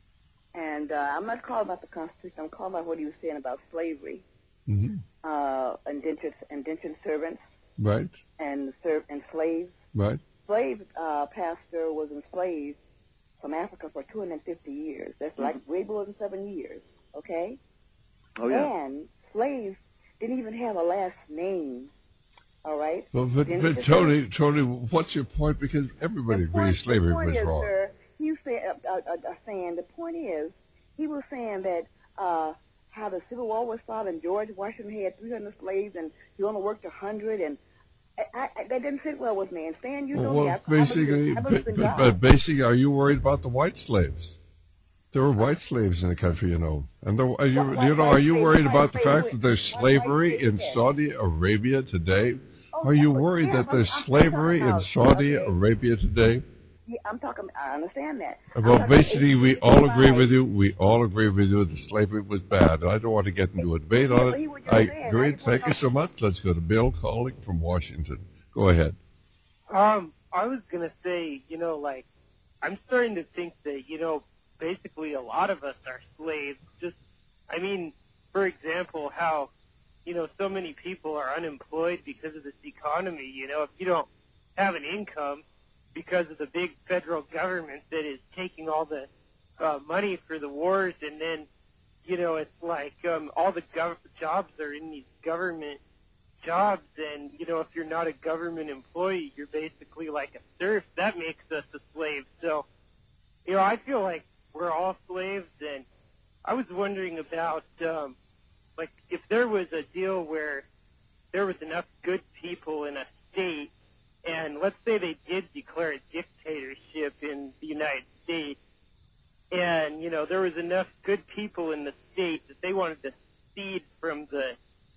And uh, I'm not calling about the Constitution. I'm calling about what he was saying about slavery, mm-hmm. uh, indentured, indentured servants, right, and serv- and slaves. Right. Slave uh, pastor was enslaved from Africa for two hundred fifty years. That's mm-hmm. like way more than seven years. Okay. Oh yeah. And slaves didn't even have a last name. All right. Well, but, but Tony, Tony, what's your point? Because everybody the point, agrees slavery the point was is, wrong. Sir, he said, uh, uh, uh, saying the point is, he was saying that uh, how the Civil War was fought and George Washington had three hundred slaves and he only worked one hundred, and I, I, that didn't sit well with me. And Stan, you know well, me. I, basically, I believe, I believe but, but basically, are you worried about the white slaves? There were white slaves in the country, you know. And the, are you, what, you know, are you worried about the fact what, that there's slavery in Saudi Arabia today? Are you worried yeah, that there's I'm, I'm slavery in about, Saudi okay. Arabia today? Yeah, I'm talking. I understand that. Well, basically, we all agree with you. We all agree with you that slavery was bad. I don't want to get into a debate on it. I agree. Thank you so much. Let's go to Bill calling from Washington. Go ahead. Um, I was gonna say, you know, like, I'm starting to think that, you know, basically a lot of us are slaves. Just, I mean, for example, how, you know, so many people are unemployed because of this economy. You know, if you don't have an income, because of the big federal government that is taking all the uh, money for the wars, and then, you know, it's like um, all the gov- jobs are in these government jobs, and, you know, if you're not a government employee, you're basically like a serf. That makes us a slave. So, you know, I feel like we're all slaves, and I was wondering about, um, like, if there was a deal where there was enough good people in a state, and let's say they did declare a dictatorship in the United States, and, you know, there was enough good people in the state that they wanted to secede from the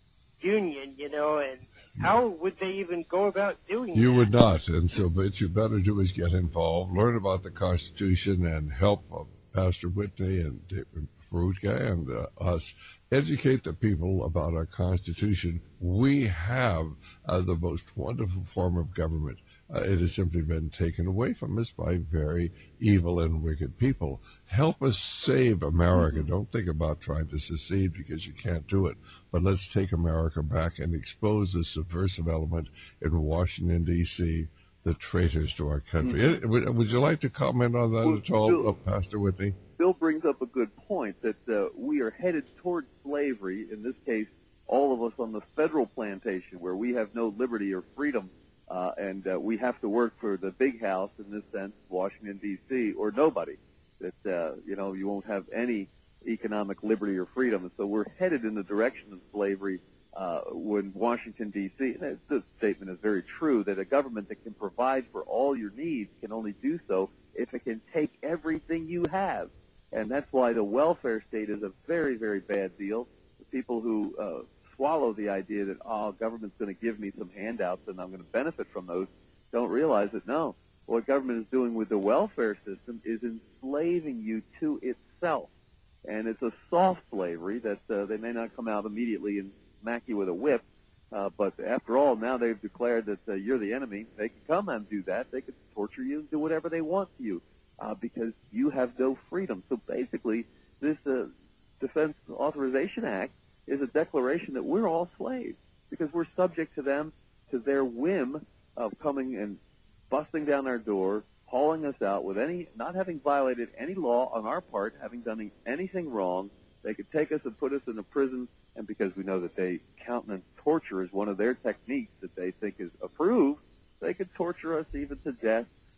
Union, you know, and how would they even go about doing You that? would not. And so what you better do is get involved, learn about the Constitution, and help uh, Pastor Whitney and David Farutka and uh, us educate the people about our Constitution. We have uh, the most wonderful form of government. Uh, it has simply been taken away from us by very evil and wicked people. Help us save America. Don't think about trying to secede because you can't do it. But let's take America back and expose the subversive element in Washington, D C, the traitors to our country. Mm-hmm. Would, would you like to comment on that well, at all, Bill, uh, Pastor Whitney? Bill brings up a good point that uh, we are headed towards slavery, in this case, all of us on the federal plantation where we have no liberty or freedom, uh, and uh, we have to work for the big house, in this sense, Washington, D C, or nobody. That, uh, you know, you won't have any economic liberty or freedom. And so we're headed in the direction of slavery uh, when Washington, D C, and this statement is very true, that a government that can provide for all your needs can only do so if it can take everything you have. And that's why the welfare state is a very, very bad deal. The people who uh, swallow the idea that, oh, government's going to give me some handouts and I'm going to benefit from those don't realize that, no, what government is doing with the welfare system is enslaving you to itself. And it's a soft slavery that uh, they may not come out immediately and smack you with a whip, uh, but after all, now they've declared that uh, you're the enemy. They can come and do that. They can torture you and do whatever they want to you. Uh, because you have no freedom. So basically, this uh, Defense Authorization Act is a declaration that we're all slaves because we're subject to them, to their whim of coming and busting down our door, hauling us out with any, not having violated any law on our part, having done anything wrong. They could take us and put us in a prison, and because we know that they countenance torture as one of their techniques that they think is approved, they could torture us even to death.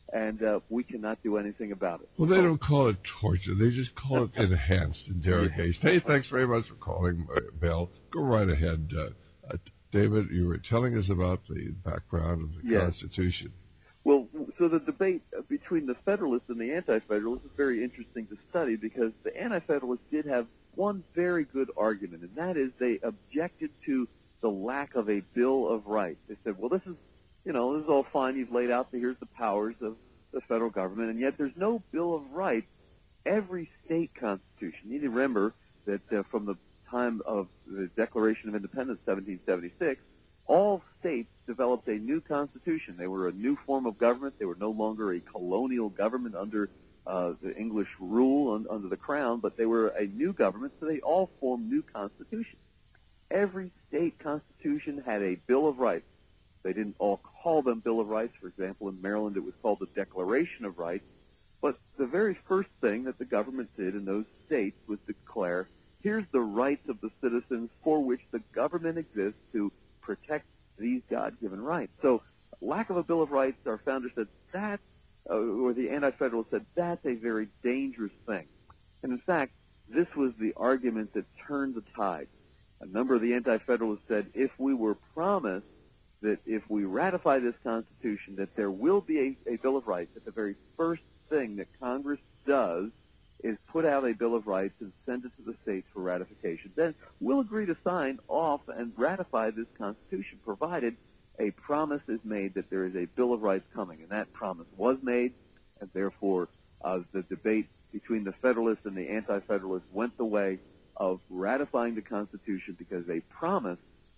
and uh, we cannot do anything about it. Well, they don't call it torture. They just call it enhanced interrogation. Hey, thanks very much for calling, uh, Bill. Go right ahead. Uh, uh, David, you were telling us about the background of the Yes. Constitution. Well, so the debate between the Federalists and the Anti-Federalists is very interesting to study because the Anti-Federalists did have one very good argument, and that is they objected to the lack of a Bill of Rights. They said, well, this is, you know, this is all fine. You've laid out, the, here's the powers of the federal government, and yet there's no Bill of Rights. Every state constitution, you need to remember that uh, from the time of the Declaration of Independence, seventeen seventy-six, all states developed a new constitution. They were a new form of government. They were no longer a colonial government under uh, the English rule un- under the crown, but they were a new government, so they all formed new constitutions. Every state constitution had a Bill of Rights. They didn't all call them Bill of Rights. For example, in Maryland, it was called the Declaration of Rights. But the very first thing that the government did in those states was declare, here's the rights of the citizens for which the government exists to protect these God-given rights. So lack of a Bill of Rights, our founder said, that, uh, or the Anti-Federalists said, that's a very dangerous thing. And in fact, this was the argument that turned the tide. A number of the Anti-Federalists said, if we were promised that if we ratify this Constitution, that there will be a, a Bill of Rights, that the very first thing that Congress does is put out a Bill of Rights and send it to the states for ratification. Then we'll agree to sign off and ratify this Constitution, provided a promise is made that there is a Bill of Rights coming. And that promise was made, and therefore uh, the debate between the Federalists and the Anti-Federalists went the way of ratifying the Constitution because a promise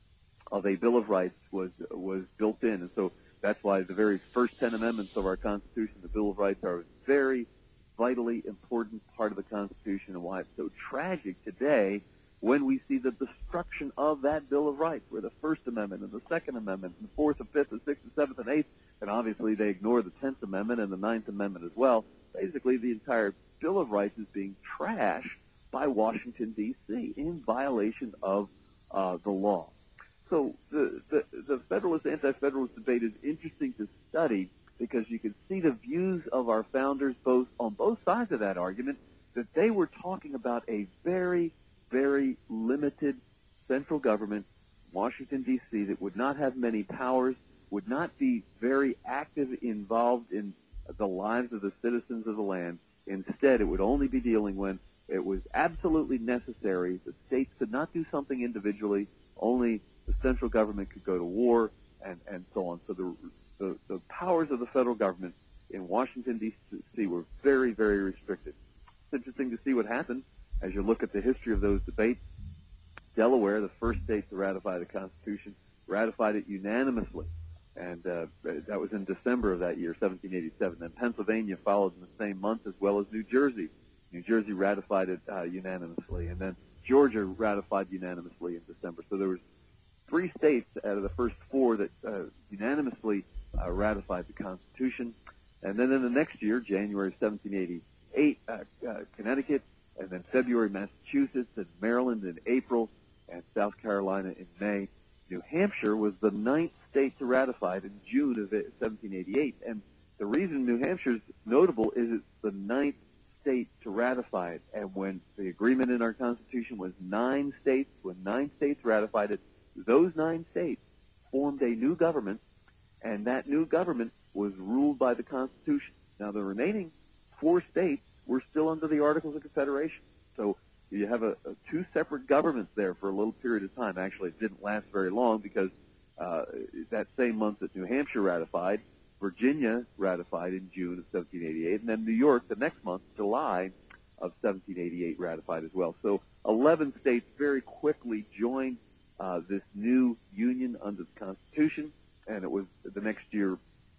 of a Bill of Rights was was built in. And so that's why the very first ten amendments of our Constitution, the Bill of Rights, are a very vitally important part of the Constitution, and why it's so tragic today when we see the destruction of that Bill of Rights, where the First Amendment and the Second Amendment and the Fourth and Fifth and Sixth and Seventh and Eighth, and obviously they ignore the Tenth Amendment and the Ninth Amendment as well. Basically, the entire Bill of Rights is being trashed by Washington, D C in violation of uh, the law. So the, the, the Federalist, Anti-Federalist debate is interesting to study because you can see the views of our founders both on both sides of that argument, that they were talking about a very, very limited central government, Washington, D C, that would not have many powers, would not be very active, involved in the lives of the citizens of the land. Instead, it would only be dealing when it was absolutely necessary. The states could not do something individually. Only the central government could go to war, and, and so on. So the, the the powers of the federal government in Washington, D C were very, very restricted. It's interesting to see what happened as you look at the history of those debates. Delaware, the first state to ratify the Constitution, ratified it unanimously, and uh, that was in December of that year, seventeen eighty-seven. Then Pennsylvania followed in the same month, as well as New Jersey. New Jersey ratified it uh, unanimously, and then Georgia ratified unanimously in December. So there was three states out of the first four that uh, unanimously uh, ratified the Constitution. And then in the next year, January seventeen eighty-eight, uh, uh, Connecticut, and then February, Massachusetts, and Maryland in April, and South Carolina in May. New Hampshire was the ninth state to ratify it in June of seventeen eighty-eight. And the reason New Hampshire's notable is it's the ninth state to ratify it. And when the agreement in our Constitution was nine states, when nine states ratified it, those nine states formed a new government, and that new government was ruled by the Constitution. Now, the remaining four states were still under the Articles of Confederation. So you have a, a two separate governments there for a little period of time. Actually, it didn't last very long because uh, that same month that New Hampshire ratified, Virginia ratified in June of seventeen eighty-eight, and then New York the next month, July of seventeen eighty-eight, ratified as well. So eleven states very quickly joined uh, this new union under the Constitution, and it was the next year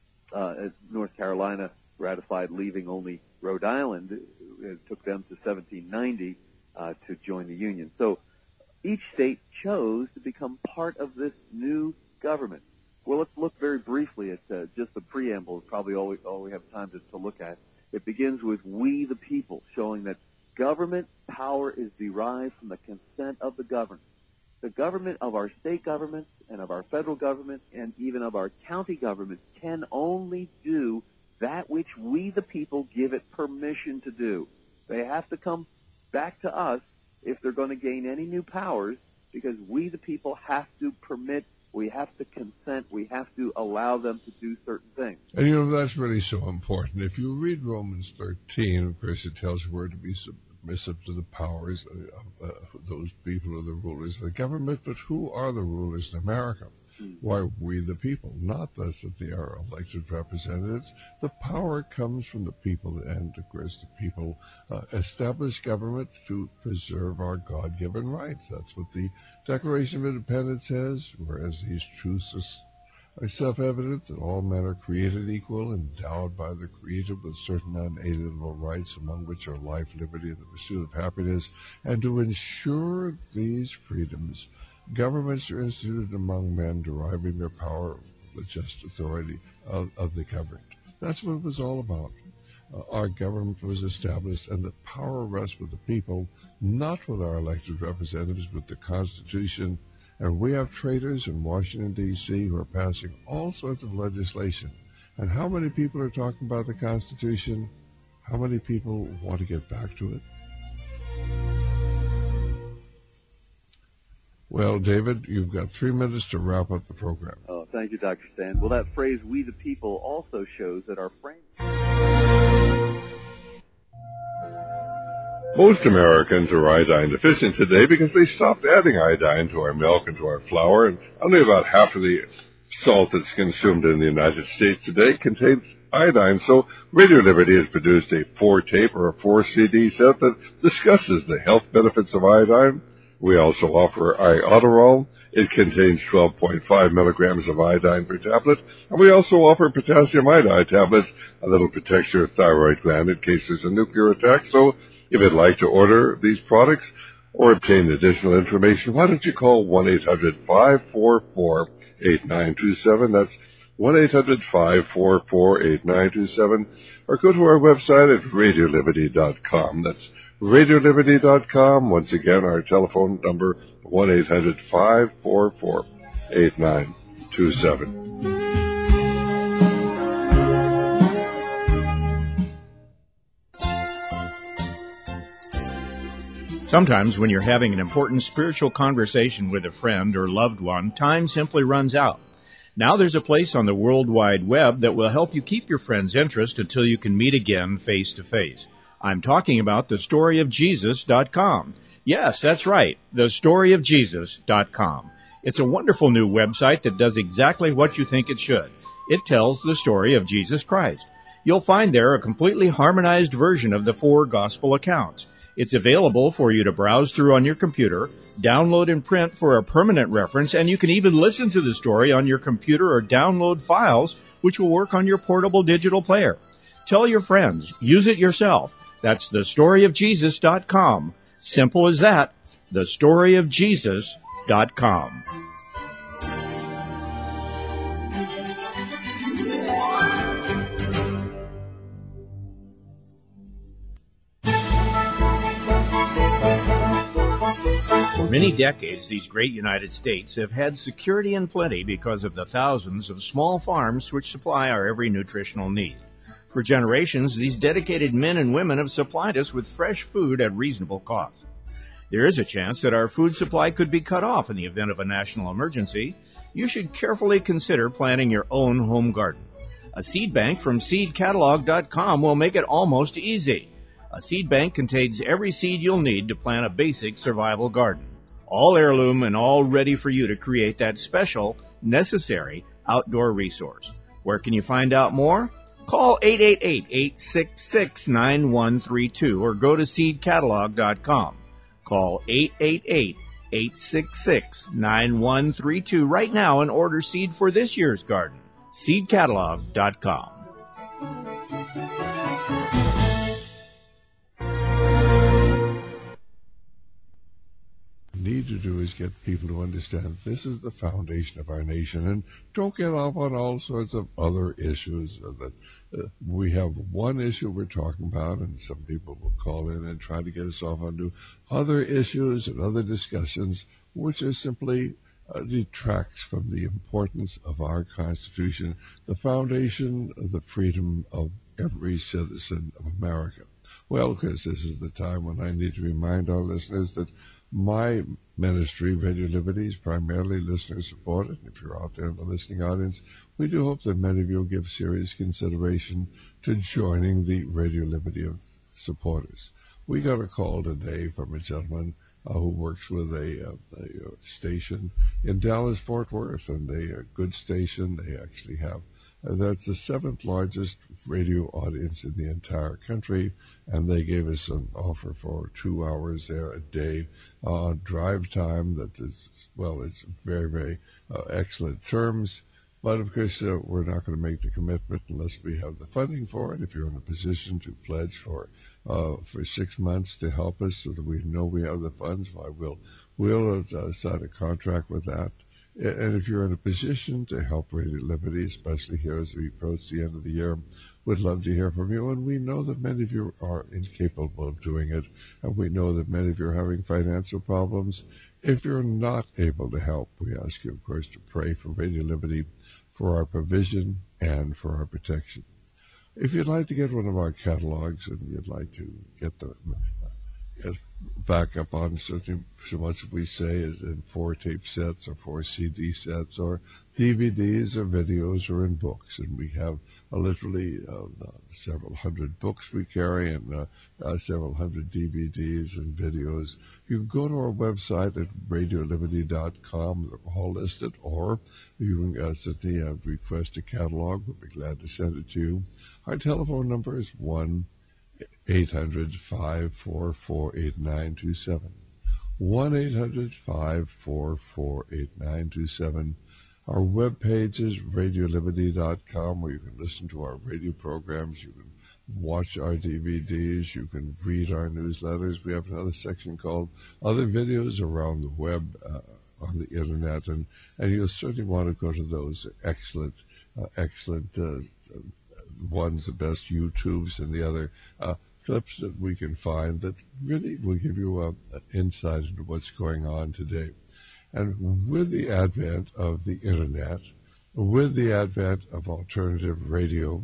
uh, North Carolina ratified, leaving only Rhode Island. It took them to seventeen ninety uh, to join the Union. So each state chose to become part of this new government. Well, let's look very briefly at uh, just the preamble. Is probably all we, all we have time to, to look at. It begins with "we the people," showing that government power is derived from the consent of the governed. The government of our state governments and of our federal government and even of our county government can only do that which we the people give it permission to do. They have to come back to us if they're going to gain any new powers, because we the people have to permit, we have to consent, we have to allow them to do certain things. And you know, that's really so important. If you read Romans thirteen, of course, it tells you we're to be submissive to the powers of uh, those people, of the rulers of the government. But who are the rulers in America? Why, we the people, not us that they are elected representatives. The power comes from the people, and of course the people uh, establish government to preserve our God-given rights. That's what the Declaration of Independence says, whereas these truths are self-evident that all men are created equal, endowed by the Creator with certain unalienable rights, among which are life, liberty, and the pursuit of happiness, and to ensure these freedoms, governments are instituted among men, deriving their power from the just authority of, of the governed. That's what it was all about. Uh, our government was established, and the power rests with the people, not with our elected representatives, but the Constitution. And we have traitors in Washington, D C who are passing all sorts of legislation. And how many people are talking about the Constitution? How many people want to get back to it? Well, David, you've got three minutes to wrap up the program. Oh, thank you, Doctor Stan. Well, that phrase, we the people, also shows that our frame... Most Americans are iodine deficient today because they stopped adding iodine to our milk and to our flour, and only about half of the salt that's consumed in the United States today contains iodine. So Radio Liberty has produced a four-tape or a four-C D set that discusses the health benefits of iodine. We also offer Iodoral. It contains twelve point five milligrams of iodine per tablet. And we also offer potassium iodide tablets that'll protect your thyroid gland in case there's a nuclear attack. So if you'd like to order these products or obtain additional information, why don't you call one eight hundred five four four eight nine two seven. That's one eight hundred five four four eight nine two seven. Or go to our website at radio liberty dot com. That's radio liberty dot com. Once again, our telephone number, one eight hundred five four four eight nine two seven. Sometimes when you're having an important spiritual conversation with a friend or loved one, time simply runs out. Now there's a place on the World Wide Web that will help you keep your friend's interest until you can meet again face to face. I'm talking about the story of Jesus dot com. Yes, that's right, the story of Jesus dot com. It's a wonderful new website that does exactly what you think it should. It tells the story of Jesus Christ. You'll find there a completely harmonized version of the four gospel accounts. It's available for you to browse through on your computer, download and print for a permanent reference, and you can even listen to the story on your computer or download files, which will work on your portable digital player. Tell your friends. Use it yourself. That's the story of Jesus dot com. Simple as that. the story of Jesus dot com. For many decades, these great United States have had security and plenty because of the thousands of small farms which supply our every nutritional need. For generations, these dedicated men and women have supplied us with fresh food at reasonable cost. There is a chance that our food supply could be cut off in the event of a national emergency. You should carefully consider planting your own home garden. A seed bank from seed catalog dot com will make it almost easy. A seed bank contains every seed you'll need to plant a basic survival garden. All heirloom and all ready for you to create that special, necessary outdoor resource. Where can you find out more? Call eight eight eight, eight six six, nine one three two or go to seed catalog dot com. Call eight eight eight, eight six six, nine one three two right now and order seed for this year's garden. seed catalog dot com. Need to do is get people to understand this is the foundation of our nation, and don't get off on all sorts of other issues. That uh, we have one issue we're talking about, and some people will call in and try to get us off onto other issues and other discussions, which are simply uh, detracts from the importance of our Constitution, the foundation of the freedom of every citizen of America. Well, because this is the time when I need to remind our listeners that my ministry, Radio Liberty, is primarily listener-supported. If you're out there in the listening audience, we do hope that many of you will give serious consideration to joining the Radio Liberty of supporters. We got a call today from a gentleman uh, who works with a, uh, a, a station in Dallas-Fort Worth, and they are a good station. They actually have Uh, that's the seventh largest radio audience in the entire country, and they gave us an offer for two hours there a day uh, drive time. That is, well, it's very, very uh, excellent terms. But, of course, uh, we're not going to make the commitment unless we have the funding for it. If you're in a position to pledge for uh, for six months to help us so that we know we have the funds, why we'll, we'll uh, sign a contract with that. And if you're in a position to help Radio Liberty, especially here as we approach the end of the year, we'd love to hear from you. And we know that many of you are incapable of doing it, and we know that many of you are having financial problems. If you're not able to help, we ask you, of course, to pray for Radio Liberty, for our provision, and for our protection. If you'd like to get one of our catalogs and you'd like to get the get back up on something, so much as we say is in four tape sets or four C D sets or D V Ds or videos or in books. And we have uh, literally uh, several hundred books we carry and uh, uh, several hundred D V Ds and videos. You can go to our website at radio liberty dot com. They're all listed. Or you can uh, certainly uh, request a catalog. We'll be glad to send it to you. Our telephone number is one eight hundred, five four four, eight nine two seven. one eight hundred, five four four, eight nine two seven. Our webpage is radio liberty dot com, where you can listen to our radio programs, you can watch our D V Ds, you can read our newsletters. We have another section called Other Videos around the web, uh, on the Internet, and, and you'll certainly want to go to those excellent, uh, excellent uh, ones, the best YouTubes and the other uh, clips that we can find that really will give you a, an insight into what's going on today. And with the advent of the Internet, with the advent of alternative radio,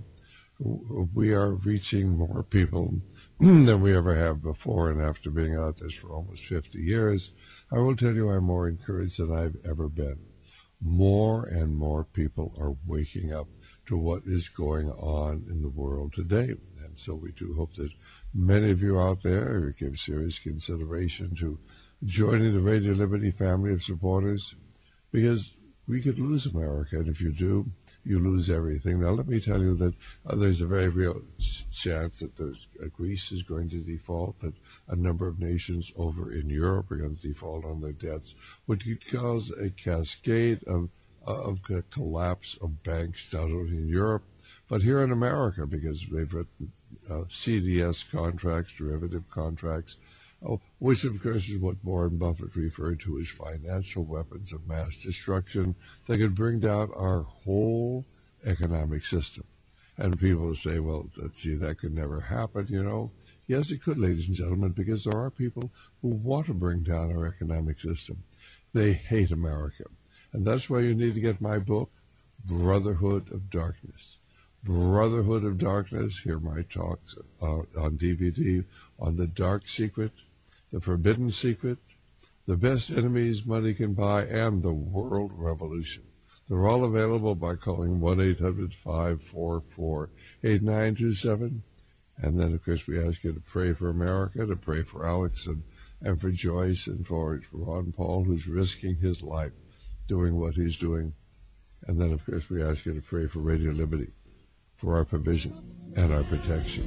we are reaching more people than we ever have before. And after being out this for almost fifty years, I will tell you I'm more encouraged than I've ever been. More and more people are waking up to what is going on in the world today. And so we do hope that many of you out there give serious consideration to joining the Radio Liberty family of supporters, because we could lose America, and if you do, you lose everything. Now, let me tell you that uh, there's a very real chance that there's, uh, Greece is going to default, that a number of nations over in Europe are going to default on their debts, which could cause a cascade of of a collapse of banks not only in Europe, but here in America, because they've written uh, C D S contracts, derivative contracts, oh, which of course is what Warren Buffett referred to as financial weapons of mass destruction that could bring down our whole economic system. And people say, well, gee, that could never happen, you know. Yes, it could, ladies and gentlemen, because there are people who want to bring down our economic system. They hate America. And that's why you need to get my book, Brotherhood of Darkness. Brotherhood of Darkness. Hear my talks uh, on D V D on the dark secret, the forbidden secret, the best enemies money can buy, and the world revolution. They're all available by calling one eight hundred, five four four, eight nine two seven. And then, of course, we ask you to pray for America, to pray for Alex and, and for Joyce and for Ron Paul, who's risking his life doing what he's doing. And then, of course, we ask you to pray for Radio Liberty, for our provision and our protection.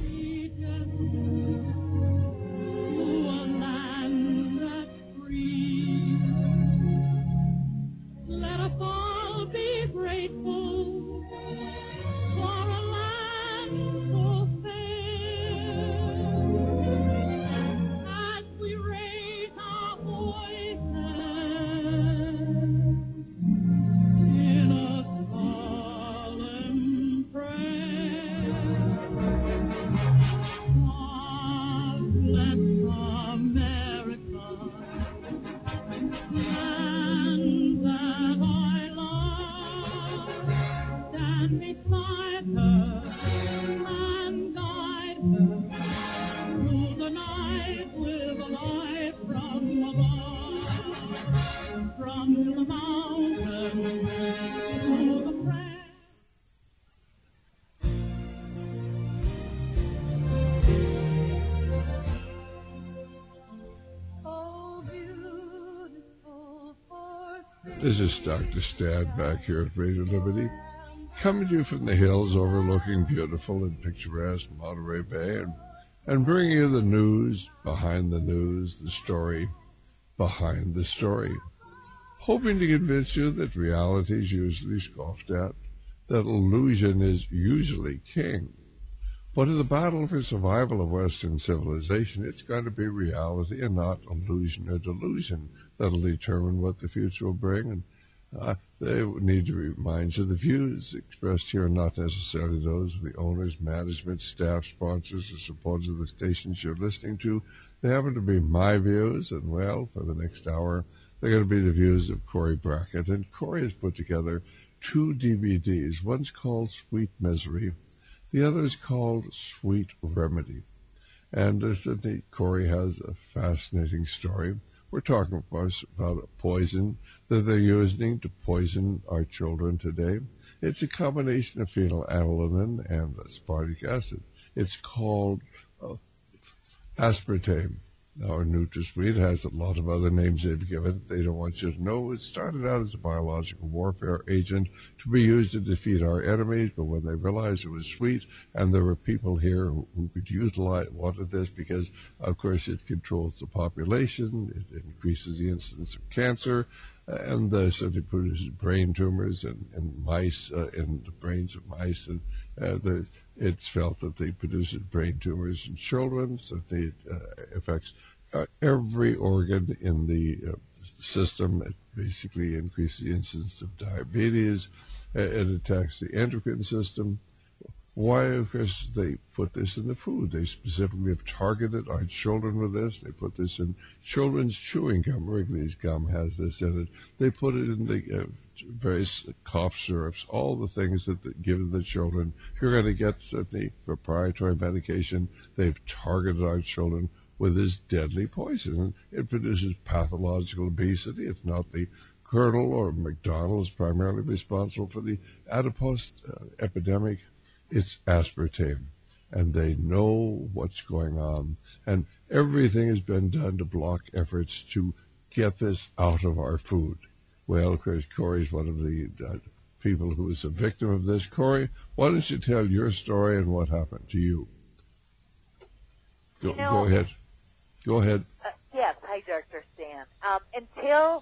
Let us all be grateful for a land so fair. As we raise our voices in a solemn prayer. This is Doctor Stad back here at Radio Liberty, coming to you from the hills overlooking beautiful and picturesque Monterey Bay, and, and bringing you the news behind the news, the story behind the story, hoping to convince you that reality is usually scoffed at, that illusion is usually king. But in the battle for survival of Western civilization, it's going to be reality and not illusion or delusion that'll determine what the future will bring. And uh, they need to remind you the views expressed here are not necessarily those of the owners, management, staff, sponsors, or supporters of the stations you're listening to. They happen to be my views, and well, for the next hour, they're going to be the views of Corey Brackett. And Corey has put together two D V Ds. One's called Sweet Misery. The other is called Sweet Remedy. And uh, certainly Corey has a fascinating story. We're talking, of course, about a poison that they're using to poison our children today. It's a combination of phenylalanine and aspartic acid. It's called uh, aspartame. Now, NutraSweet has a lot of other names they've given it. They don't want you to know. It started out as a biological warfare agent to be used to defeat our enemies, but when they realized it was sweet, and there were people here who, who could utilize, wanted this because, of course, it controls the population, it increases the incidence of cancer, and uh, so it produces brain tumors in, in mice, uh, in the brains of mice, and uh, the it's felt that they produce brain tumors in children, so that it uh, affects uh, every organ in the uh, system. It basically increases the incidence of diabetes. Uh, it attacks the endocrine system. Why, of course, they put this in the food. They specifically have targeted our children with this. They put this in children's chewing gum. Wrigley's gum has this in it. They put it in the uh, various cough syrups, all the things that they give the children. If you're going to get the proprietary medication, they've targeted our children with this deadly poison. It produces pathological obesity. It's not the Colonel or McDonald's primarily responsible for the adipose uh, epidemic. It's aspartame, and they know what's going on, and everything has been done to block efforts to get this out of our food. Well, of course, Corey's one of the uh, people who was a victim of this. Corey, why don't you tell your story and what happened to you? Go, you know, go ahead. Go ahead. Uh, yes, hi, Doctor Stan. Um, until,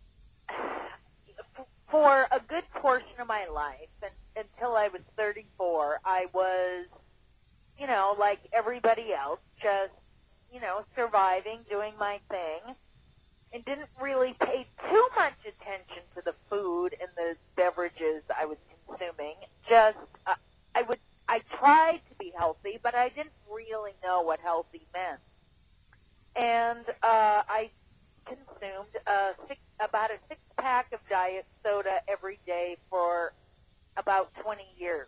for a good portion of my life, and until I was thirty-four, I was, you know, like everybody else, just, you know, surviving, doing my thing, and didn't really pay too much attention to the food and the beverages I was consuming. Just, uh, I would, I tried to be healthy, but I didn't really know what healthy meant. And uh, I consumed a six, about a six-pack of diet soda every day for about twenty years.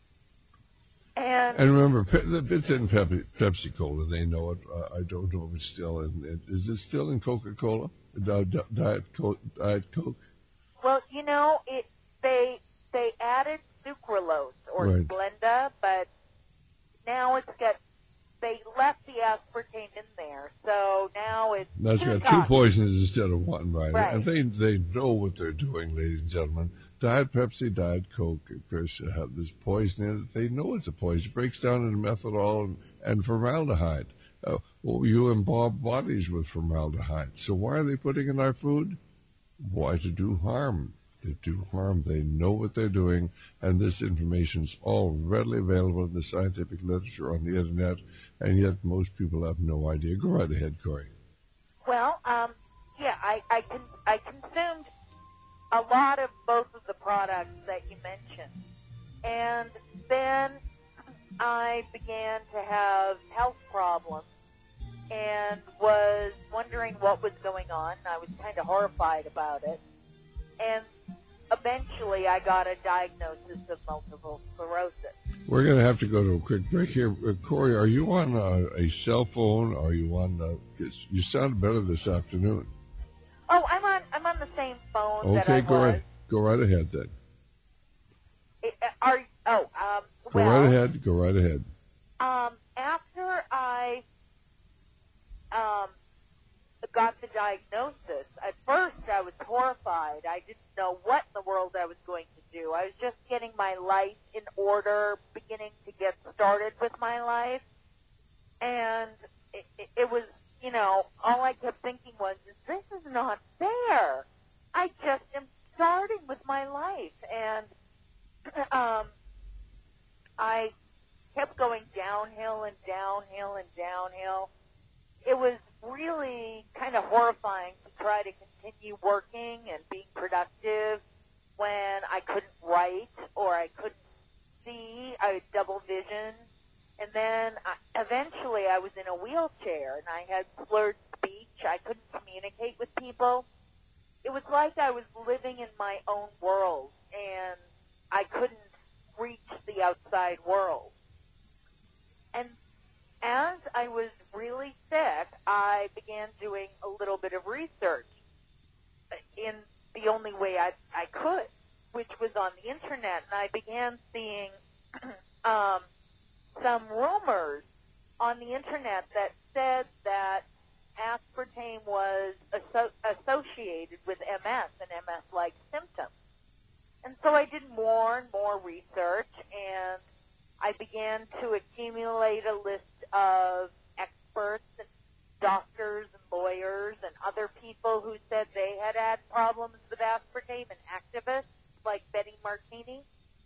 And, and remember, it's in Pepsi, Pepsi Cola. They know it. Uh, I don't know if it's still in. in is it still in Coca Cola? Diet Coke. Diet Coke. Well, you know, it. They they added sucralose or Right. Splenda, but now it's got. They left the aspartame in there, so now it's. That's two got two toxins. poisons instead of one, right? Right. And they they know what they're doing, ladies and gentlemen. Diet Pepsi, Diet Coke, of course, have this poison in it. They know it's a poison. It breaks down into methanol and, and formaldehyde. Uh, well, you embalm bodies with formaldehyde. So why are they putting in our food? Why? To do harm. They do harm. They know what they're doing, and this information is all readily available in the scientific literature on the Internet, and yet most people have no idea. Go right ahead, Corey. Well, um, yeah, I I, con- I consumed a lot of both of the products that you mentioned, and then I began to have health problems and was wondering what was going on. I was kind of horrified about it, and eventually I got a diagnosis of multiple sclerosis. We're going to have to go to a quick break here. Uh, Corey, are you on uh, a cell phone? Are you on? Uh, you sound better this afternoon. Oh, I'm on. I'm on the same phone that I Okay, go was. right, go right ahead then. It- Are oh um. Go well, right ahead. Go right ahead. Um, after I um, got the diagnosis, at first I was horrified. I I didn't know what in the world I was going to do. I was just getting my life in order, beginning to get started with my life. And it, it, it was, you know, all I kept thinking was, this is not fair. I just am starting with my life. And um, I kept going downhill and downhill and downhill. It was really kind of horrifying to try to continue working and being productive when I couldn't write or I couldn't see. I had double vision. And then I, eventually I was in a wheelchair and I had slurred speech. I couldn't communicate with people. It was like I was living in my own world and I couldn't reach the outside world. And as I was really sick, I began doing a little bit of research in the only way I, I could, which was on the internet. And I began seeing um, some rumors on the internet that said that aspartame was asso- associated with M S and M S-like symptoms. And so I did more and more research, and I began to accumulate a list of experts and doctors and lawyers and other people who said they had had problems with aspartame and activists like Betty Martini.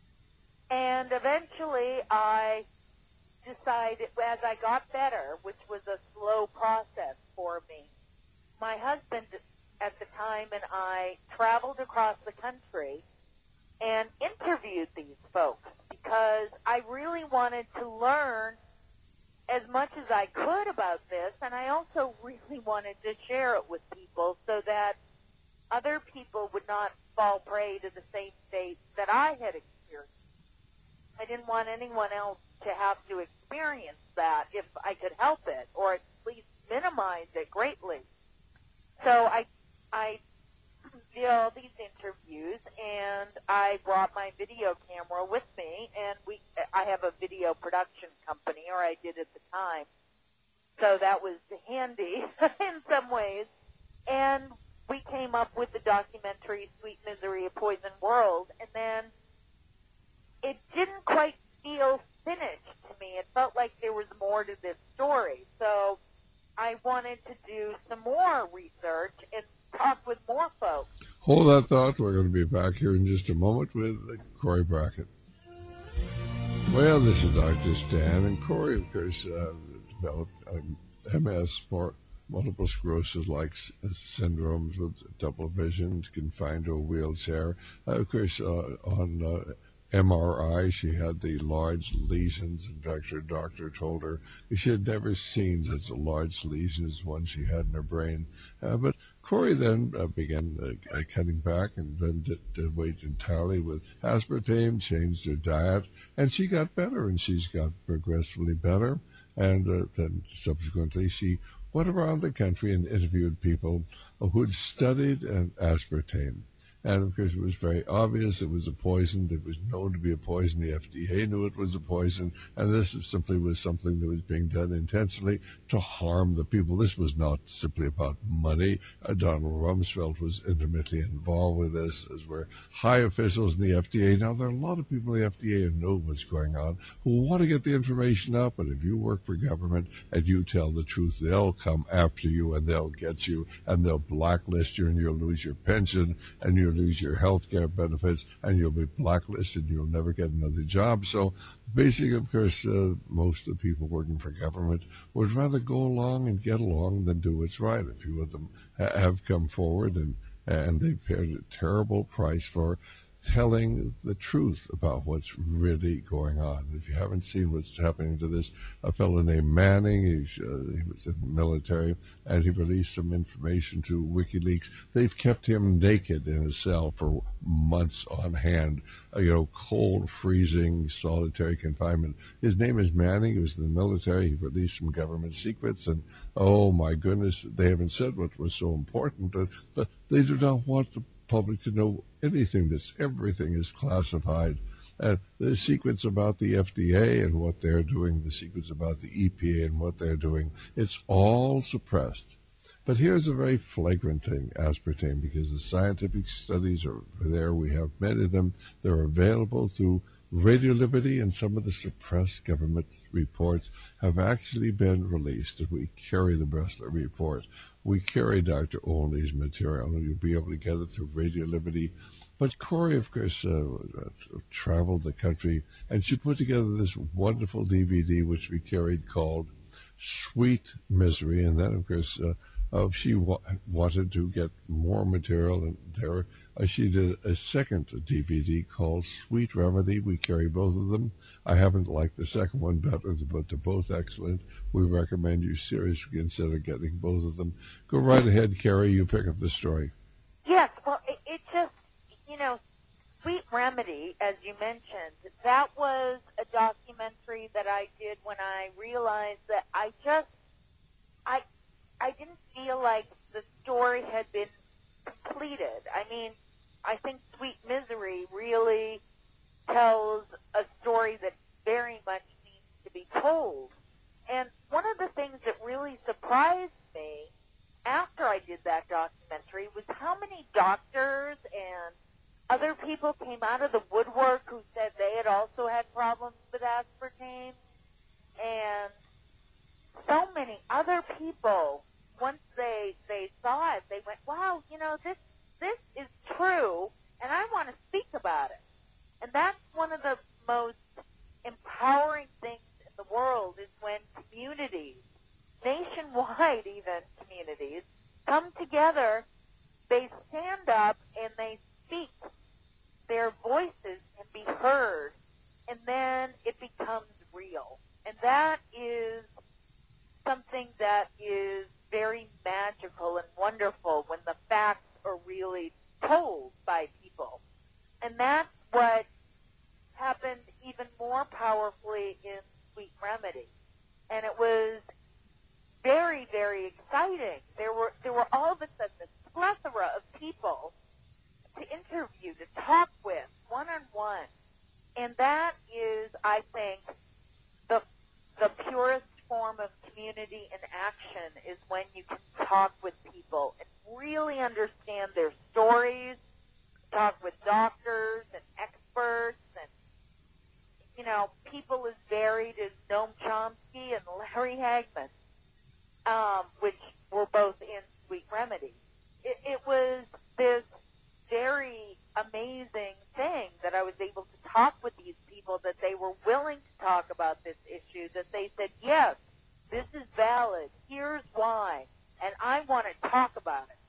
And eventually I decided, as I got better, which was a slow process for me, my husband at the time and I traveled across the country and interviewed these folks because I really wanted to learn as much as I could about this, and I also really wanted to share it with people so that other people would not fall prey to the same fate that I had experienced. I didn't want anyone else to have to experience that if I could help it, or at least minimize it greatly. So I, I did all these interviews, and I brought my video camera with me, and we, I have a video production company, or I did at the time, so that was handy in some ways, and we came up with the documentary Sweet Misery, A Poison World, and then it didn't quite feel finished to me. It felt like there was more to this story, so I wanted to do some more research and talk with more folks. Hold that thought. We're going to be back here in just a moment with Corey Brackett. Well, this is Doctor Stan, and Corey, of course, uh, developed um, M S, more multiple sclerosis-like s- syndromes with double vision, confined to a wheelchair. Uh, of course, uh, on uh, M R I, she had the large lesions. In fact, her doctor told her she had never seen such a large lesion as one she had in her brain. Uh, but Corey then uh, began uh, uh, cutting back and then did, did weight entirely with aspartame, changed her diet, and she got better, and she's got progressively better. And uh, then subsequently she went around the country and interviewed people who had studied uh, aspartame. And, of course, it was very obvious it was a poison. It was known to be a poison. The F D A knew it was a poison. And this simply was something that was being done intentionally to harm the people. This was not simply about money. Uh, Donald Rumsfeld was intimately involved with this, as were high officials in the F D A. Now, there are a lot of people in the F D A who know what's going on, who want to get the information out. But if you work for government and you tell the truth, they'll come after you and they'll get you and they'll blacklist you and you'll lose your pension and you'll lose your health care benefits, and you'll be blacklisted, and you'll never get another job. So basically, of course, uh, most of the people working for government would rather go along and get along than do what's right. A few of them ha- have come forward, and, and they've paid a terrible price for telling the truth about what's really going on. If you haven't seen what's happening to this a fellow named Manning, he's, uh, he was in the military, and he released some information to WikiLeaks. They've kept him naked in a cell for months on hand, uh, you know, cold, freezing, solitary confinement. His name is Manning. He was in the military. He released some government secrets, and oh my goodness, they haven't said what was so important, but, but they do not want the public to know anything. That's everything is classified. And the secrets about the F D A and what they're doing, the secrets about the E P A and what they're doing, it's all suppressed. But here's a very flagrant thing, aspartame, because the scientific studies are there. We have many of them. They're available through Radio Liberty, and some of the suppressed government reports have actually been released. We carry the Bressler report. We carry Doctor Olney's material, and you'll be able to get it through Radio Liberty. But Corey, of course, uh, traveled the country, and she put together this wonderful D V D, which we carried, called Sweet Misery. And then, of course, uh, uh, she wa- wanted to get more material, and there uh, she did a second D V D called Sweet Remedy. We carry both of them. I haven't liked the second one better, but they're both excellent. We recommend you seriously consider getting both of them. Go right ahead, Carrie. You pick up the story. Yes, well, it, it just, you know, Sweet Remedy, as you mentioned, that was a documentary that I did when I realized that I just, I, I didn't feel like the story had been completed. I mean, I think Sweet Misery really tells a story that very much needs to be told. And one of the things that really surprised me after I did that documentary was how many doctors and other people came out of the woodwork who said they had also had problems with aspartame. And so many other people, once they they saw it, they went, wow, you know, this this is true, and I want to speak about it. And that's one of the most empowering things in the world, is when communities, nationwide even communities, come together, they stand up and they speak. Their voices can be heard, and then it becomes real. And that is something that is very magical and wonderful when the facts are really told by people. And that's what happened even more powerfully in Sweet Remedy. And it was very, very exciting. There were there were all of a sudden this plethora of people to interview, to talk with, one-on-one. And that is, I think, the the purest form of community in action, is when you can talk with people and really understand their stories, talk with doctors and experts and, you know, people as varied as Noam Chomsky and Larry Hagman, um, which were both in Sweet Remedy. It, it was this very amazing thing that I was able to talk with these people, that they were willing to talk about this issue, that they said, yes, this is valid, here's why, and I want to talk about it.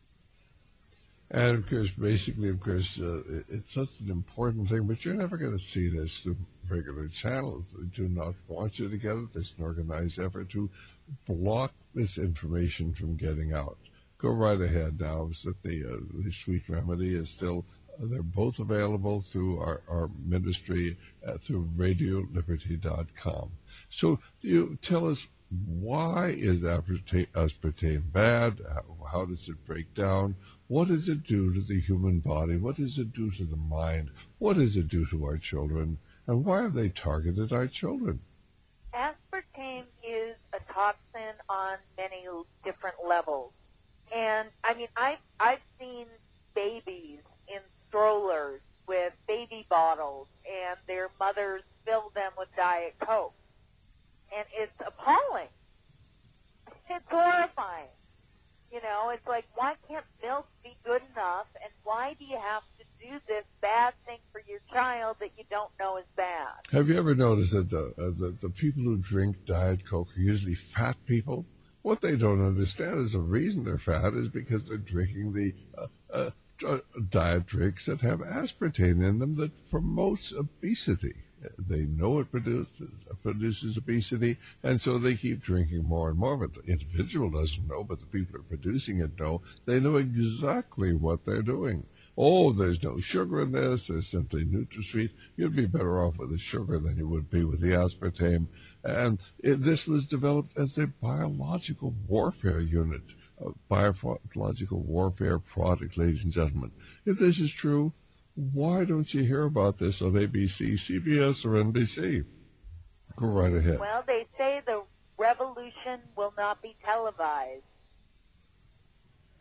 And, of course, basically, of course, uh, it, it's such an important thing, but you're never going to see this through regular channels. They do not want you to get it. There's an organized effort to block this information from getting out. Go right ahead now. So the, uh, the Sweet Remedy is still, uh, they're both available through our, our ministry, uh, through radio liberty dot com. So you tell us, why is aspartame, aspartame bad? How, how does it break down? What does it do to the human body? What does it do to the mind? What does it do to our children? And why have they targeted our children? Aspartame is a toxin on many different levels. And, I mean, I've, I've seen babies in strollers with baby bottles, and their mothers fill them with Diet Coke. And it's appalling. It's horrifying. You know, it's like, why can't milk be good enough, and why do you have to do this bad thing for your child that you don't know is bad? Have you ever noticed that the, uh, the, the people who drink Diet Coke are usually fat people? What they don't understand is the reason they're fat is because they're drinking the uh, uh, diet drinks that have aspartame in them that promotes obesity. They know it produces, produces obesity, and so they keep drinking more and more of it. The individual doesn't know, but the people who are producing it know. They know exactly what they're doing. Oh, there's no sugar in this. There's simply NutraSweet. You'd be better off with the sugar than you would be with the aspartame. And it, this was developed as a biological warfare unit, a biological warfare product, ladies and gentlemen. If this is true, why don't you hear about this on A B C, C B S, or N B C? Go right ahead. Well, they say the revolution will not be televised.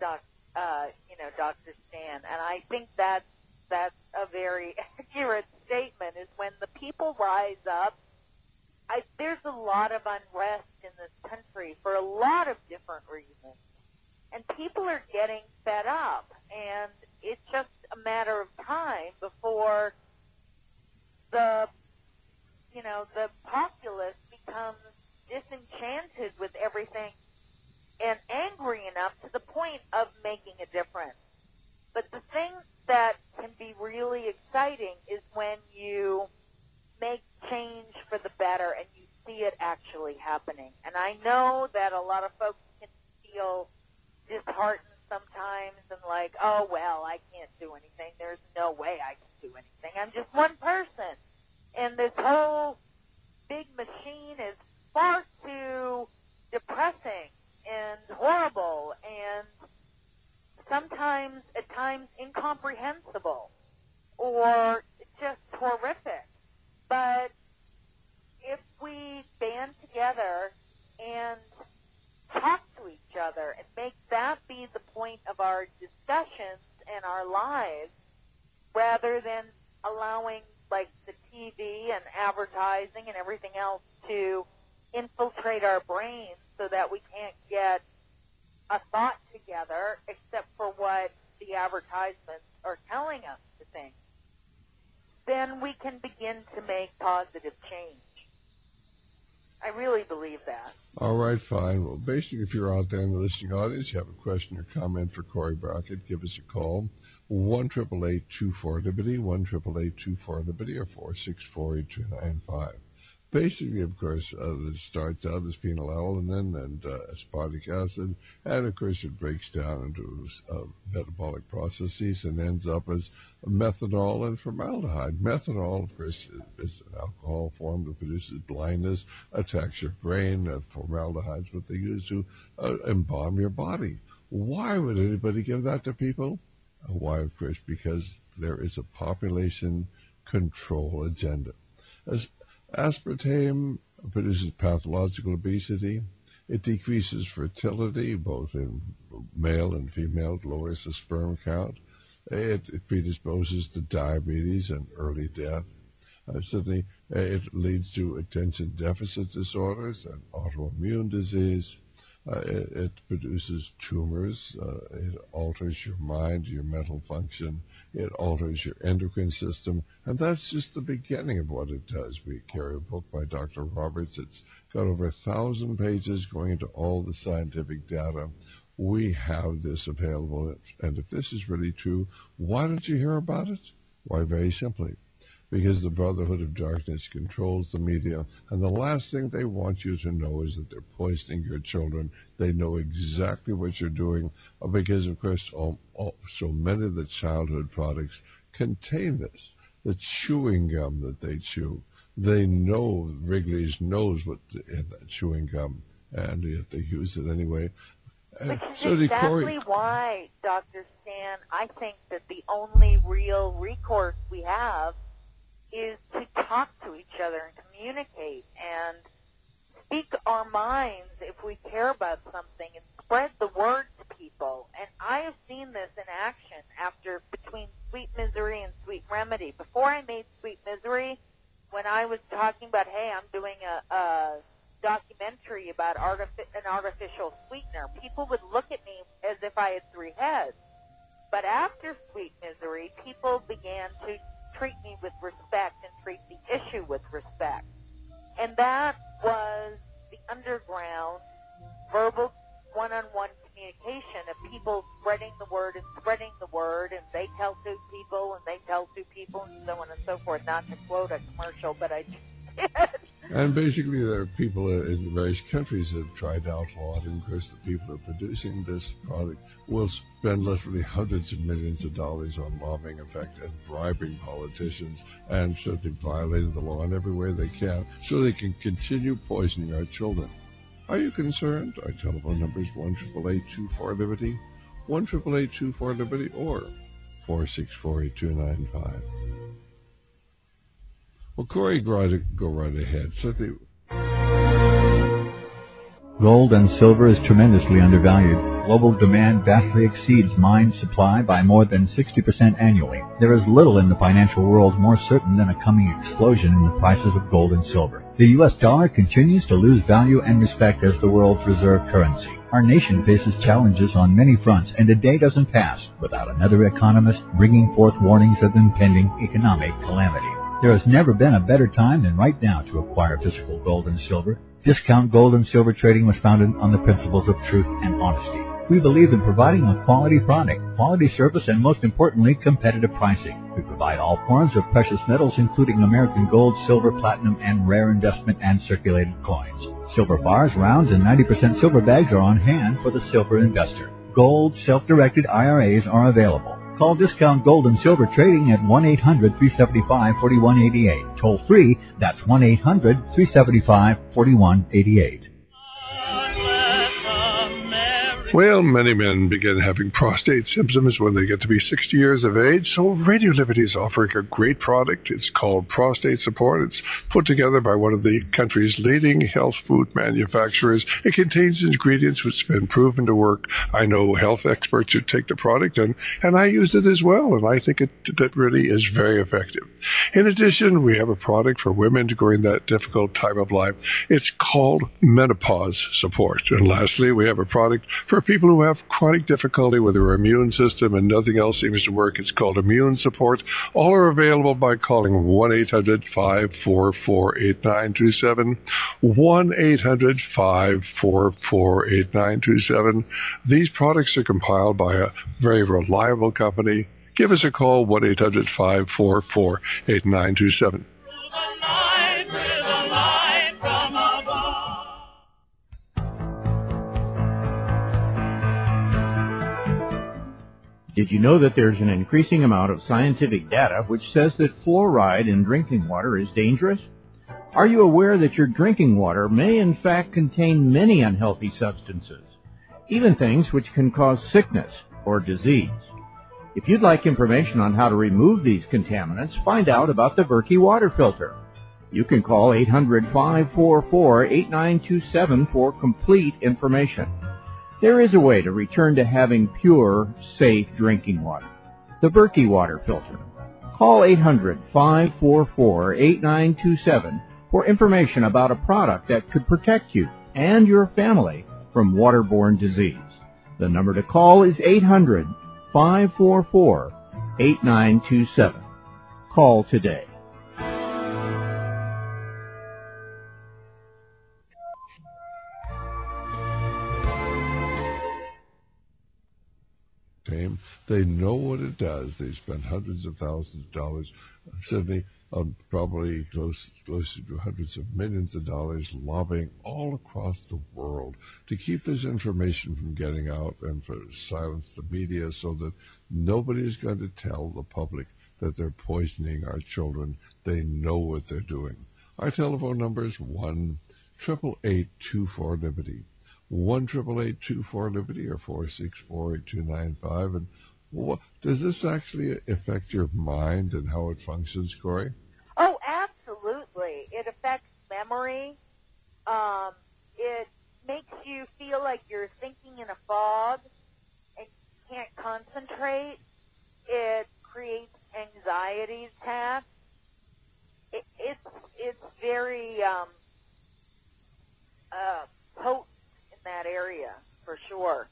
Doc, uh, you know, Doctor Stan, and I think that's that's a very accurate statement. Is when the people rise up. I, there's a lot of unrest in this country for a lot of different reasons, and people are getting fed up, and it's just a matter of time before the, you know, the populace becomes disenchanted with everything and angry enough to the point of making a difference. But the thing that can be really exciting is when you make change for the better and you see it actually happening. And I know that a lot of folks can feel disheartened sometimes and like, oh, well, I can't do anything. There's no way I can do anything. I'm just one person. And this whole big machine is far too depressing and horrible and sometimes, at times, incomprehensible or just horrific. But if we band together and talk to each other and make that be the point of our discussions and our lives, rather than allowing, like, the T V and advertising and everything else to infiltrate our brains so that we can't get a thought together except for what the advertisements are telling us to think, then we can begin to make positive change. I really believe that. All right, fine. Well, basically, if you're out there in the listening audience, you have a question or comment for Corey Brockett, give us a call. one eight eight eight, two four, Liberty, one eight eight eight, two four, Liberty, or four six four, eight two nine five. Basically, of course, uh, it starts out as phenylalanine and uh, aspartic acid, and of course it breaks down into uh, metabolic processes and ends up as methanol and formaldehyde. Methanol, of course, is an alcohol form that produces blindness, attacks your brain, and formaldehyde is what they use to uh, embalm your body. Why would anybody give that to people? Uh, why, of course, because there is a population control agenda. As Aspartame produces pathological obesity. It decreases fertility, both in male and female. It lowers the sperm count. It, it predisposes to diabetes and early death. Uh, certainly, uh, it leads to attention deficit disorders and autoimmune disease. Uh, it, it produces tumors. Uh, it alters your mind, your mental function. It alters your endocrine system. And that's just the beginning of what it does. We carry a book by Doctor Roberts. It's got over a thousand pages going into all the scientific data. We have this available. And if this is really true, why don't you hear about it? Why, very simply, because the Brotherhood of Darkness controls the media, and the last thing they want you to know is that they're poisoning your children. They know exactly what you're doing, because, of course, all, all, so many of the childhood products contain this. The chewing gum that they chew, they know, Wrigley's knows what in that chewing gum, and yet they use it anyway. Which is so exactly why, Doctor Stan, I think that the only real recourse we have is to talk to each other and communicate and speak our minds if we care about something and spread the word to people. And I have seen this in action after between Sweet Misery and Sweet Remedy. Before I made Sweet Misery, when I was talking about, hey, I'm doing a, a documentary about artific- an artificial sweetener, people would look at me as if I had three heads. But after Sweet Misery, people began to treat me with respect and treat the issue with respect. And that was the underground verbal one-on-one communication of people spreading the word and spreading the word, and they tell two people and they tell two people and so on and so forth. Not to quote a commercial, but I did. And basically there are people in various countries that have tried to outlaw it, and of course the people who are producing this product will spend literally hundreds of millions of dollars on lobbying effect and bribing politicians and certainly violating the law in every way they can so they can continue poisoning our children. Are you concerned? Our telephone number is one eight eight eight, two four, Liberty, one eight eight eight, two four, Liberty, or four six four, eight two nine five. Well, Corey, go right, go right ahead. Certainly. Gold and silver is tremendously undervalued. Global demand vastly exceeds mine supply by more than sixty percent annually. There is little in the financial world more certain than a coming explosion in the prices of gold and silver. The U S dollar continues to lose value and respect as the world's reserve currency. Our nation faces challenges on many fronts, and a day doesn't pass without another economist bringing forth warnings of impending economic calamity. There has never been a better time than right now to acquire physical gold and silver. Discount Gold and Silver Trading was founded on the principles of truth and honesty. We believe in providing a quality product, quality service, and most importantly, competitive pricing. We provide all forms of precious metals, including American gold, silver, platinum, and rare investment and circulated coins. Silver bars, rounds, and ninety percent silver bags are on hand for the silver investor. Gold, self-directed I R As are available. Call Discount Gold and Silver Trading at one eight hundred, three seven five, four one eight eight. Toll free, that's one eight hundred, three seven five, four one eight eight. Well, many men begin having prostate symptoms when they get to be sixty years of age, so Radio Liberty is offering a great product. It's called Prostate Support. It's put together by one of the country's leading health food manufacturers. It contains ingredients which have been proven to work. I know health experts who take the product, and, and I use it as well, and I think it that really is very effective. In addition, we have a product for women during that difficult time of life. It's called Menopause Support. And lastly, we have a product for people who have chronic difficulty with their immune system and nothing else seems to work. It's called Immune Support. All are available by calling one eight hundred, five four four, eight nine two seven, one eight hundred, five four four, eight nine two seven. These products are compiled by a very reliable company. Give us a call, one eight hundred, five four four, eight nine two seven. Did you know that there's an increasing amount of scientific data which says that fluoride in drinking water is dangerous? Are you aware that your drinking water may in fact contain many unhealthy substances, even things which can cause sickness or disease? If you'd like information on how to remove these contaminants, find out about the Berkey water filter. You can call eight hundred, five four four, eight nine two seven for complete information. There is a way to return to having pure, safe drinking water. The Berkey water filter. Call eight hundred, five four four, eight nine two seven for information about a product that could protect you and your family from waterborne disease. The number to call is eight hundred, five four four, eight nine two seven. Call today. They know what it does. They spend hundreds of thousands of dollars, certainly um, probably close, close to hundreds of millions of dollars lobbying all across the world to keep this information from getting out and to silence the media so that nobody is going to tell the public that they're poisoning our children. They know what they're doing. Our telephone number is one eight eight eight, two four, Liberty. one eight eight eight, two four, Liberty or four six four, eight two nine five. And what, does this actually affect your mind and how it functions, Corey? Oh, absolutely. It affects memory. Um, it makes you feel like you're thinking in a fog and you can't concentrate. It creates anxiety attacks. It, it's it's very um, uh, potent in that area for sure.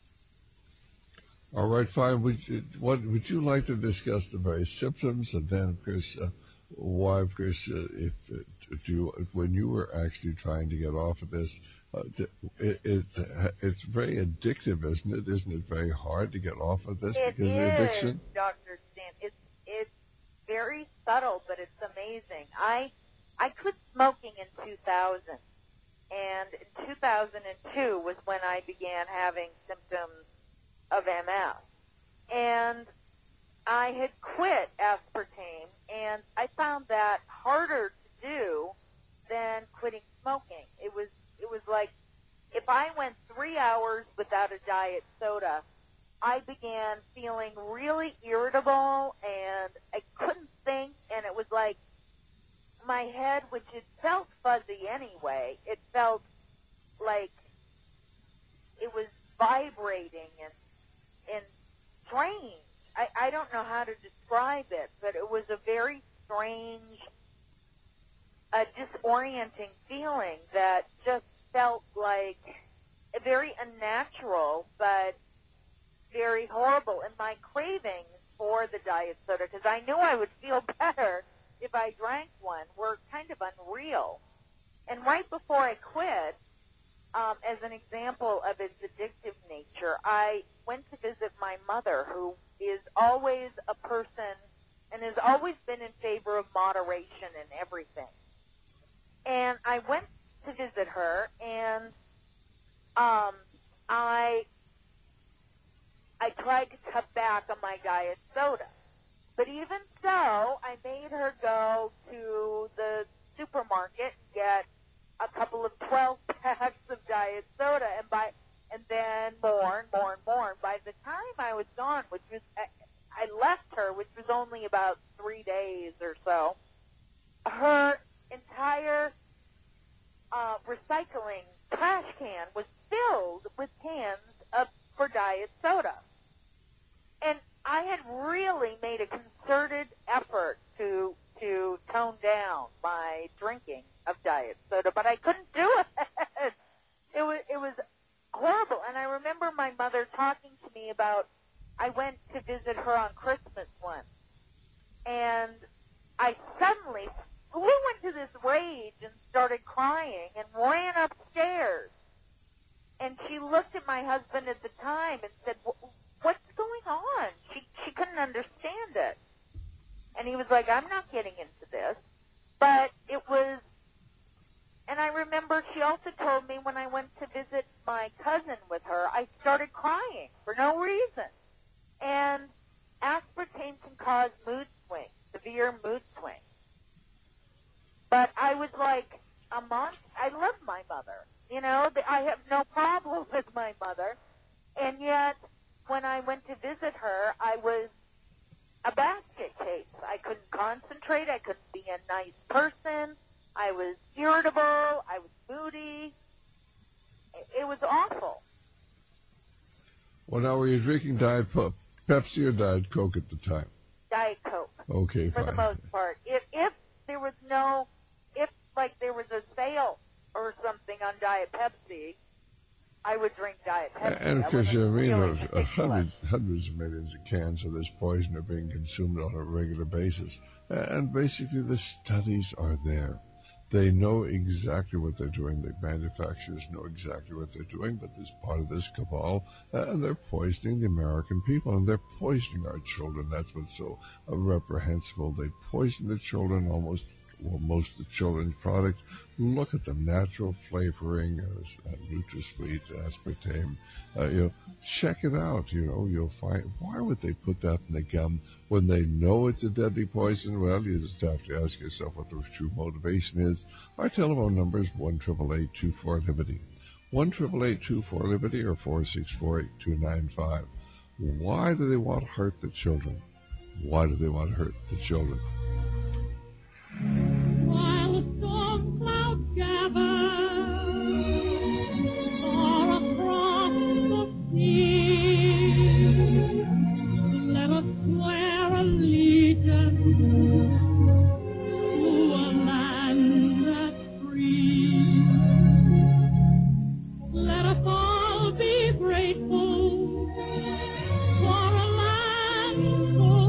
All right, fine. Would you, what would you like to discuss the various symptoms, and then, of course, uh, why, of course, uh, if, uh, do you, if when you were actually trying to get off of this, uh, it, it it's very addictive, isn't it? Isn't it very hard to get off of this it because is, of the addiction? Doctor Stan. It's it's very subtle, but it's amazing. I I quit smoking in two thousand, and in two thousand two was when I began having symptoms of M S. And I had quit aspartame, and I found that harder to do than quitting smoking. It was it was like if I went three hours without a diet soda, I began feeling really irritable, and I couldn't think, and it was like my head, which it felt fuzzy anyway, it felt like it was vibrating frustrating and and strange. I, I don't know how to describe it, but it was a very strange, uh, disorienting feeling that just felt like very unnatural, but very horrible. And my cravings for the diet soda, because I knew I would feel better if I drank one, were kind of unreal. And right before I quit, um, as an example of its addictive nature, I went to visit my mother, who is always a person and has always been in favor of moderation in everything. And I went to visit her, and um, I I tried to cut back on my diet soda. But even so, I made her go to the supermarket and get a couple of twelve packs of diet soda, and by and then more and more and more. And by the time I was gone, which was I left her, which was only about three days or so, her entire uh, recycling trash can was filled with cans of for diet soda. And I had really made a concerted effort to to tone down my drinking of diet soda, but I couldn't do it. It was it was horrible. And I remember my mother talking to me about, I went to visit her on Christmas once, and I suddenly flew into this rage and started crying and ran upstairs. And she looked at my husband at the time and said, "What's going on?" She she couldn't understand it. And he was like, "I'm not getting into this." But it was, and I remember she also told me when I went to visit my cousin with her, I started crying for no reason. And aspartame can cause mood swings, severe mood swings. But I was like a month. I love my mother. You know, I have no problem with my mother. And yet, when I went to visit her, I was a basket case. I couldn't concentrate. I couldn't be a nice person. I was irritable. I was moody. It was awful. Well, now, were you drinking Diet Pep- Pepsi or Diet Coke at the time? Diet Coke. Okay, for fine. the most part. If, if there was no, if, like, there was a sale or something on Diet Pepsi, I would drink Diet Pepsi. And of course, you really know, uh, hundreds, hundreds of millions of cans of this poison are being consumed on a regular basis. And basically, the studies are there. They know exactly what they're doing. The manufacturers know exactly what they're doing, but there's part of this cabal, uh, and they're poisoning the American people, and they're poisoning our children. That's what's so uh, reprehensible. They poison the children almost, well, most of the children's product. Look at the natural flavoring, uh, NutraSweet, aspartame. Uh, you know, check it out. You know, you'll find, why would they put that in the gum when they know it's a deadly poison? Well, you just have to ask yourself what the true motivation is. Our telephone number is one eight eight eight, two four, Liberty. one eight eight eight, two four, Liberty or four six four, eight two nine five. Why do they want to hurt the children? Why do they want to hurt the children? While the storm clouds gather far across the sea, let us swear allegiance to a land that's free. Let us all be grateful for a land so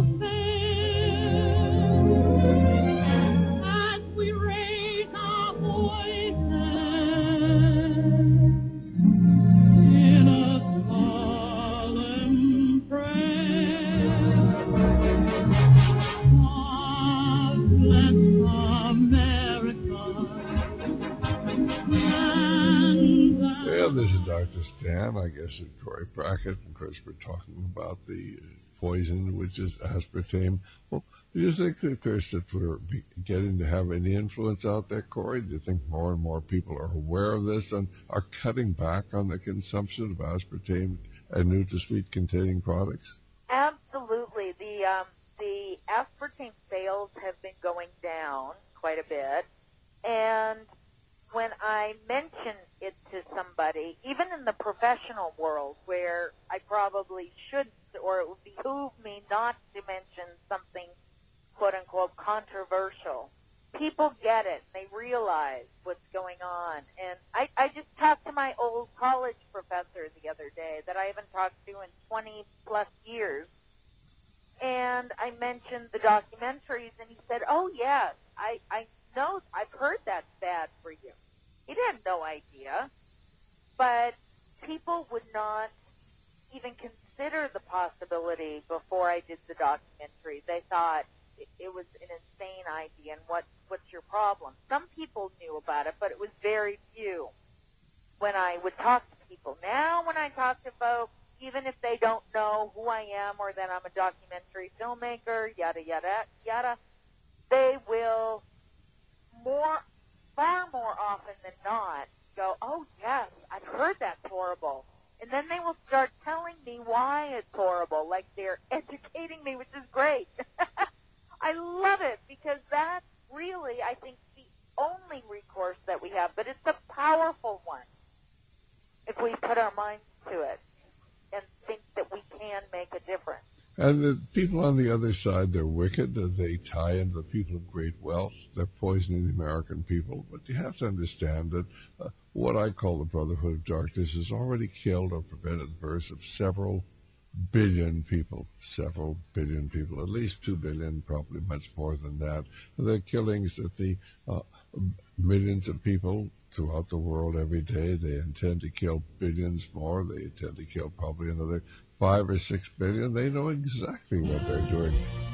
This is Doctor Stan. I guess it's Corey Brackett. And of course, we're talking about the poison, which is aspartame. Well, do you think, of course, that we're getting to have any influence out there, Corey? Do you think more and more people are aware of this and are cutting back on the consumption of aspartame and NutraSweet containing products? Absolutely. The um, the aspartame sales have been going down quite a bit, and when I mention it to somebody, even in the professional world where I probably shouldn't, or it would behoove me not to mention something quote-unquote controversial, people get it. They realize what's going on. And I, I just talked to my old college professor the other day that I haven't talked to in twenty-plus years. And I mentioned the documentaries, and he said, oh, yes, I, I know, I've heard that's bad for you. He had no idea. But people would not even consider the possibility before I did the documentary. They thought it, it was an insane idea, and what, what's your problem? Some people knew about it, but it was very few when I would talk to people. Now when I talk to folks, even if they don't know who I am or that I'm a documentary filmmaker, yada, yada, yada, they will more, far more often than not go, oh, yes, I've heard that's horrible. And then they will start telling me why it's horrible, like they're educating me, which is great. I love it because that's really, I think, the only recourse that we have, but it's a powerful one if we put our minds to it and think that we can make a difference. And the people on the other side, they're wicked. They tie into the people of great wealth. They're poisoning the American people. But you have to understand that uh, what I call the Brotherhood of Darkness has already killed or prevented the birth of several billion people. Several billion people. At least two billion, probably much more than that. The killings that the uh, millions of people throughout the world every day. They intend to kill billions more. They intend to kill probably another five or six billion. They know exactly what they're doing.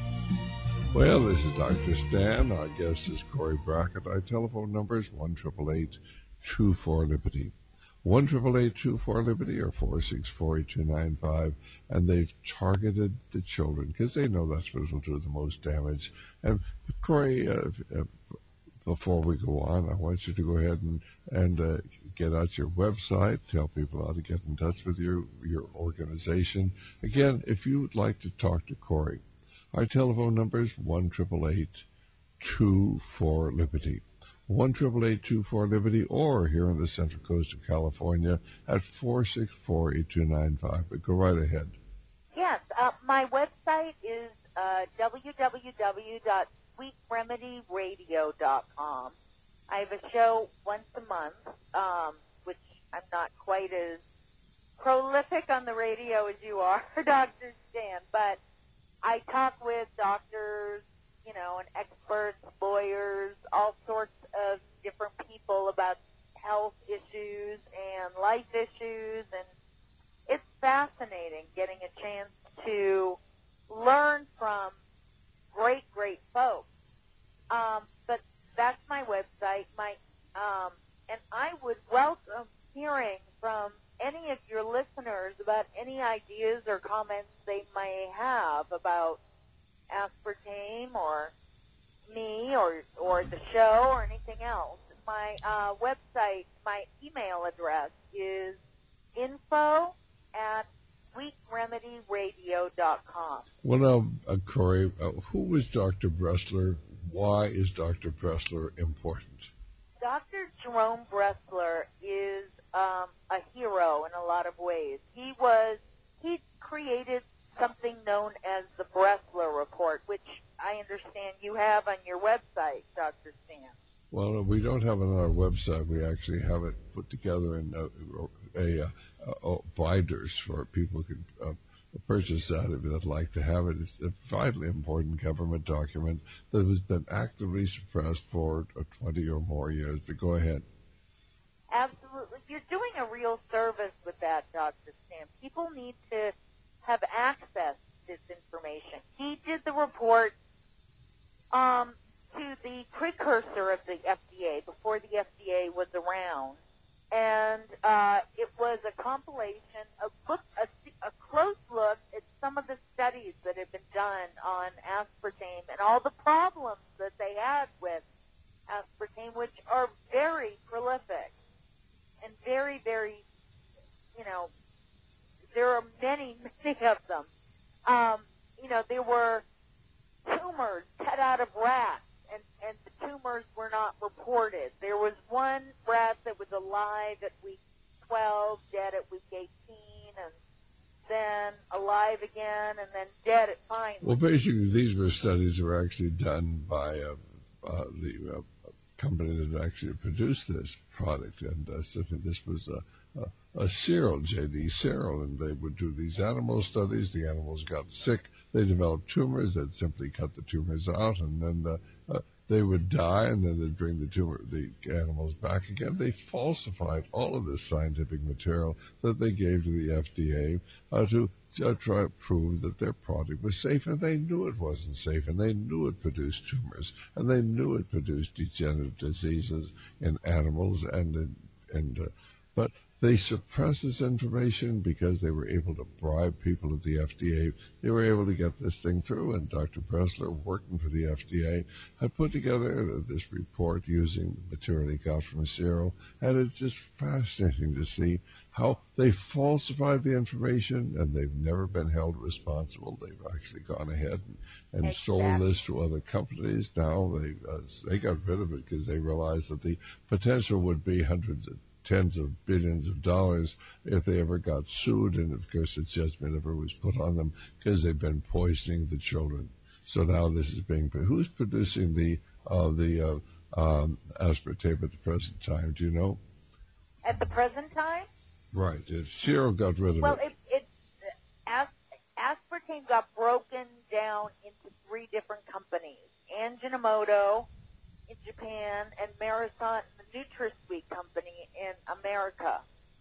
Well, this is Doctor Stan. Our guest is Corey Brackett. Our telephone number is one eight eight eight, two four, Liberty. one eight eight eight, two four, Liberty or four six four, eight two nine five. And they've targeted the children because they know that's what will do the most damage. And Corey, uh, uh, before we go on, I want you to go ahead and, and uh, get out your website, tell people how to get in touch with your, your organization. Again, if you would like to talk to Corey, our telephone number is one eight eight eight, two four, Liberty. one eight eight eight, two four, Liberty, or here on the Central Coast of California at four six four, eight two nine five. But go right ahead. Yes, uh, my website is uh, w w w dot sweet remedy radio dot com. I have a show once a month, um, which I'm not quite as prolific on the radio as you are, Doctor Stan, but I talk with doctors, you know, and experts, lawyers, all sorts of different people about health issues and life issues, and it's fascinating getting a chance to learn from great, great folks. Um, but that's my website. My um, and I would welcome hearing from any of your listeners about any ideas or comments they may have about aspartame or me or or the show or anything else. My uh, website, my email address is info at sweet remedy radio dot com. Well, now, uh, Corey, uh, who was Doctor Bressler? Why is Doctor Bressler important? Doctor Jerome Bressler is um, a hero in a lot of ways. He was, he created something known as the Bressler Report, which I understand you have on your website, Doctor Stan. Well, we don't have it on our website. We actually have it put together in a, a, a, a binders for people who can uh, purchase that if they'd like to have it. It's a vitally important government document that has been actively suppressed for twenty or more years. But go ahead. Absolutely. You're doing a real service with that, Doctor Stan. People need to have access to this information. He did the report um, to the precursor of the F D A, before the F D A was around. And uh, it was a compilation, a, look, a, a close look at some of the studies that have been done on aspartame and all the problems that they had with aspartame, which are very prolific and very, very, you know, there are many, many of them. Um, you know, there were tumors cut out of rats and, and the tumors were not reported. There was one rat that was alive at week twelve, dead at week eighteen, and then alive again, and then dead at nine. Well, basically, these were studies that were actually done by uh, uh, the uh, company that actually produced this product, and uh, so this was a, a, a cereal, J D Cereal, and they would do these animal studies. The animals got sick. They developed tumors. They'd simply cut the tumors out, and then uh, uh, they would die, and then they'd bring the tumor, the animals back again. They falsified all of this scientific material that they gave to the F D A uh, to uh, try to prove that their product was safe, and they knew it wasn't safe, and they knew it produced tumors, and they knew it produced degenerative diseases in animals, and in, and uh, but they suppressed this information because they were able to bribe people at the F D A. They were able to get this thing through, and Doctor Pressler, working for the F D A, had put together this report using the material he got from cereal, and it's just fascinating to see how they falsified the information, and they've never been held responsible. They've actually gone ahead and, and exactly. sold this to other companies. Now they uh, they got rid of it because they realized that the potential would be hundreds of tens of billions of dollars if they ever got sued, and of course the judgment never was put on them because they've been poisoning the children. So now this is being, who's producing the uh, the uh, um, aspartame at the present time? Do you know? At the present time? Right. If cereal got rid of well, it. Well, it, it as, aspartame got broken down into three different companies: Ajinomoto in Japan, and Marathon, the NutraSweet company in America.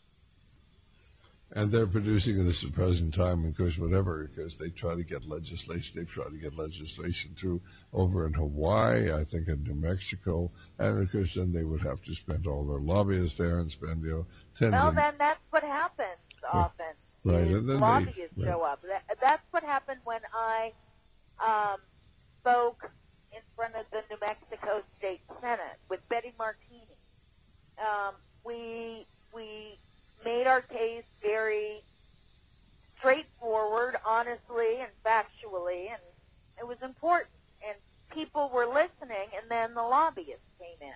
And they're producing this at the present time, of course, whatever, because they try to get legislation. They try to get legislation through over in Hawaii, I think in New Mexico, and of course then they would have to spend all their lobbyists there and spend, you know, tens well, of... Well, then that's what happens often. Right, and then lobbyists they, show right. up. That, that's what happened when I um, spoke in front of the New Mexico State Senate with Betty Martini. Um, we we made our case very straightforward, honestly, and factually, and it was important. And people were listening, and then the lobbyists came in.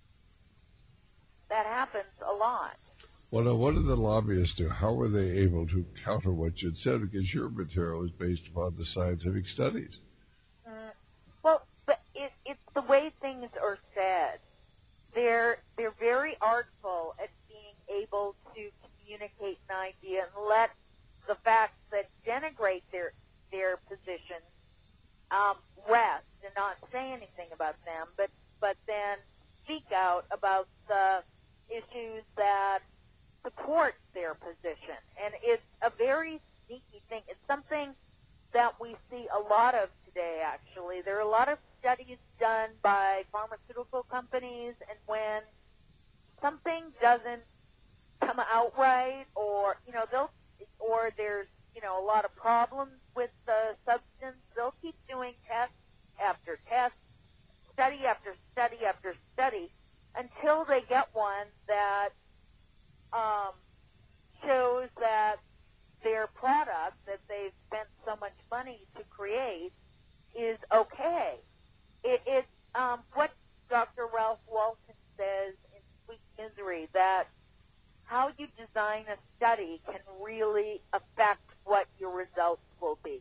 That happens a lot. Well, now, what did the lobbyists do? How were they able to counter what you'd said? Because your material is based upon the scientific studies. Mm, well, but it, it's the way things are said. They're they're very artful at being able to communicate an idea and let the facts that denigrate their their position um, rest and not say anything about them, but but then speak out about the issues that support their position. And it's a very sneaky thing. It's something that we see a lot of today, actually. There are a lot of studies done by pharmaceutical companies, and when something doesn't come out right, or, you know, they'll, or there's, you know, a lot of problems with the substance, they'll keep doing test after test, study after study after study, until they get one that um, shows that their product that they've spent so much money to create is okay. It, it's um, what Doctor Ralph Walton says in Sweet Misery, that how you design a study can really affect what your results will be.